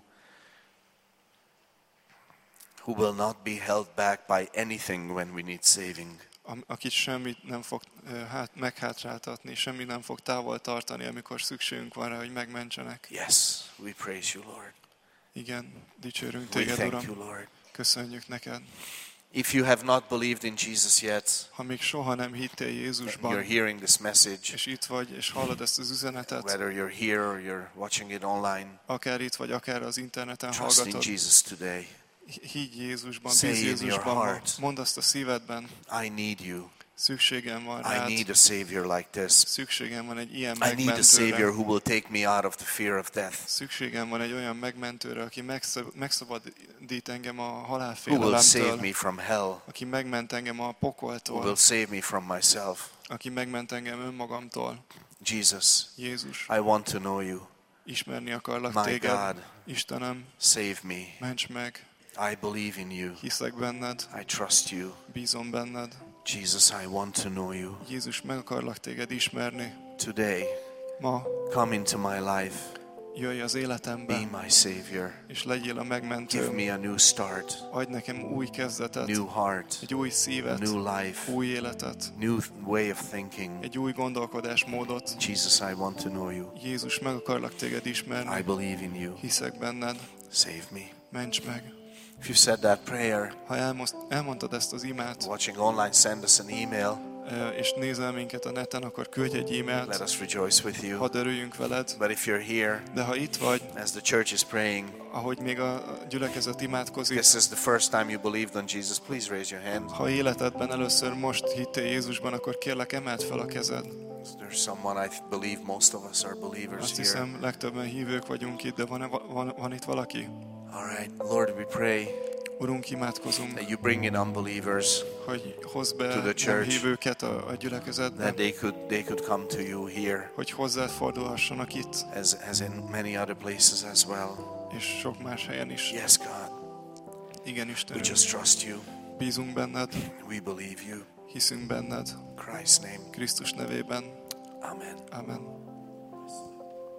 will not be held back by anything when we need saving. Akit semmit nem fog meghátráltatni, semmi nem fog távol tartani, amikor szükségünk van rá, hogy megmentsenek. Yes, we praise you, Lord. Igen, dicsérünk téged, Uram. You, Lord. Köszönjük neked. If you have not believed in Jesus yet, ha még soha nem hittél Jézusban, you're hearing this message, és itt vagy, és hallod ezt az üzenetet, whether you're here or you're watching it online, akár itt vagy, akár az interneten trust hallgatod, in Jesus today. Higgy Jézusban, bízz Jézusban, mondd azt a szívedben, I need you. Szükségem van rád. I need a savior like this. Szükségem van egy ilyen megmentőre. I need a savior who will take me out of the fear of death. Szükségem van egy olyan megmentőre, aki megszabadít engem a halál félelemtől. Who will save me from hell. Aki megment engem a pokoltól. Who will save me from myself. Aki megment engem önmagamtól. Jesus. Jézus. I want to know you. Ismerni akarlak my téged. God. Istenem. Save me. Ments meg. I believe in you. Hiszek benned. I trust you. Bízom benned. Jesus, I want to know you. Jézus, meg akarlak téged ismerni. Today, ma come into my life. Jöjj az életembe. Be my savior. És legyél a megmentő. Give me a new start. Adj nekem új kezdetet. New heart. Egy új szívet. New life. Új életet. New way of thinking. Egy új gondolkodásmódot. Jesus, I want to know you. Jézus, meg akarlak téged ismerni. I believe in you. Hiszek benned. Save me. Ments meg. If you said that prayer, Ha elmondtad ezt az imát, watching online, send us an email. És nézel minket a neten, akkor küldj egy e-mailt, Let us rejoice with you. hadd örüljünk veled. But if you're here, De ha itt vagy, as the church is praying, ahogy még a gyülekezet imádkozik, this is the first time you believed on Jesus, please raise your hand. ha életedben először most hittél Jézusban, akkor kérlek, emeld fel a kezed. There's someone, I believe most of us are believers Azt here. hiszem, legtöbben hívők vagyunk itt, de van itt valaki? All right, Lord, we pray Urunk, imádkozunk, that you bring in unbelievers, hogy hozd be To the nem church. hívőket a gyülekezetbe, that they could come to you here, hogy hozzád fordulhassanak itt, as in many other places as well. és sok más helyen is. Yes, God, Igen, we Istenünk, just trust you. bízunk benned, We believe you. hiszünk benned, In Christ's name, Krisztus nevében. amen. Amen.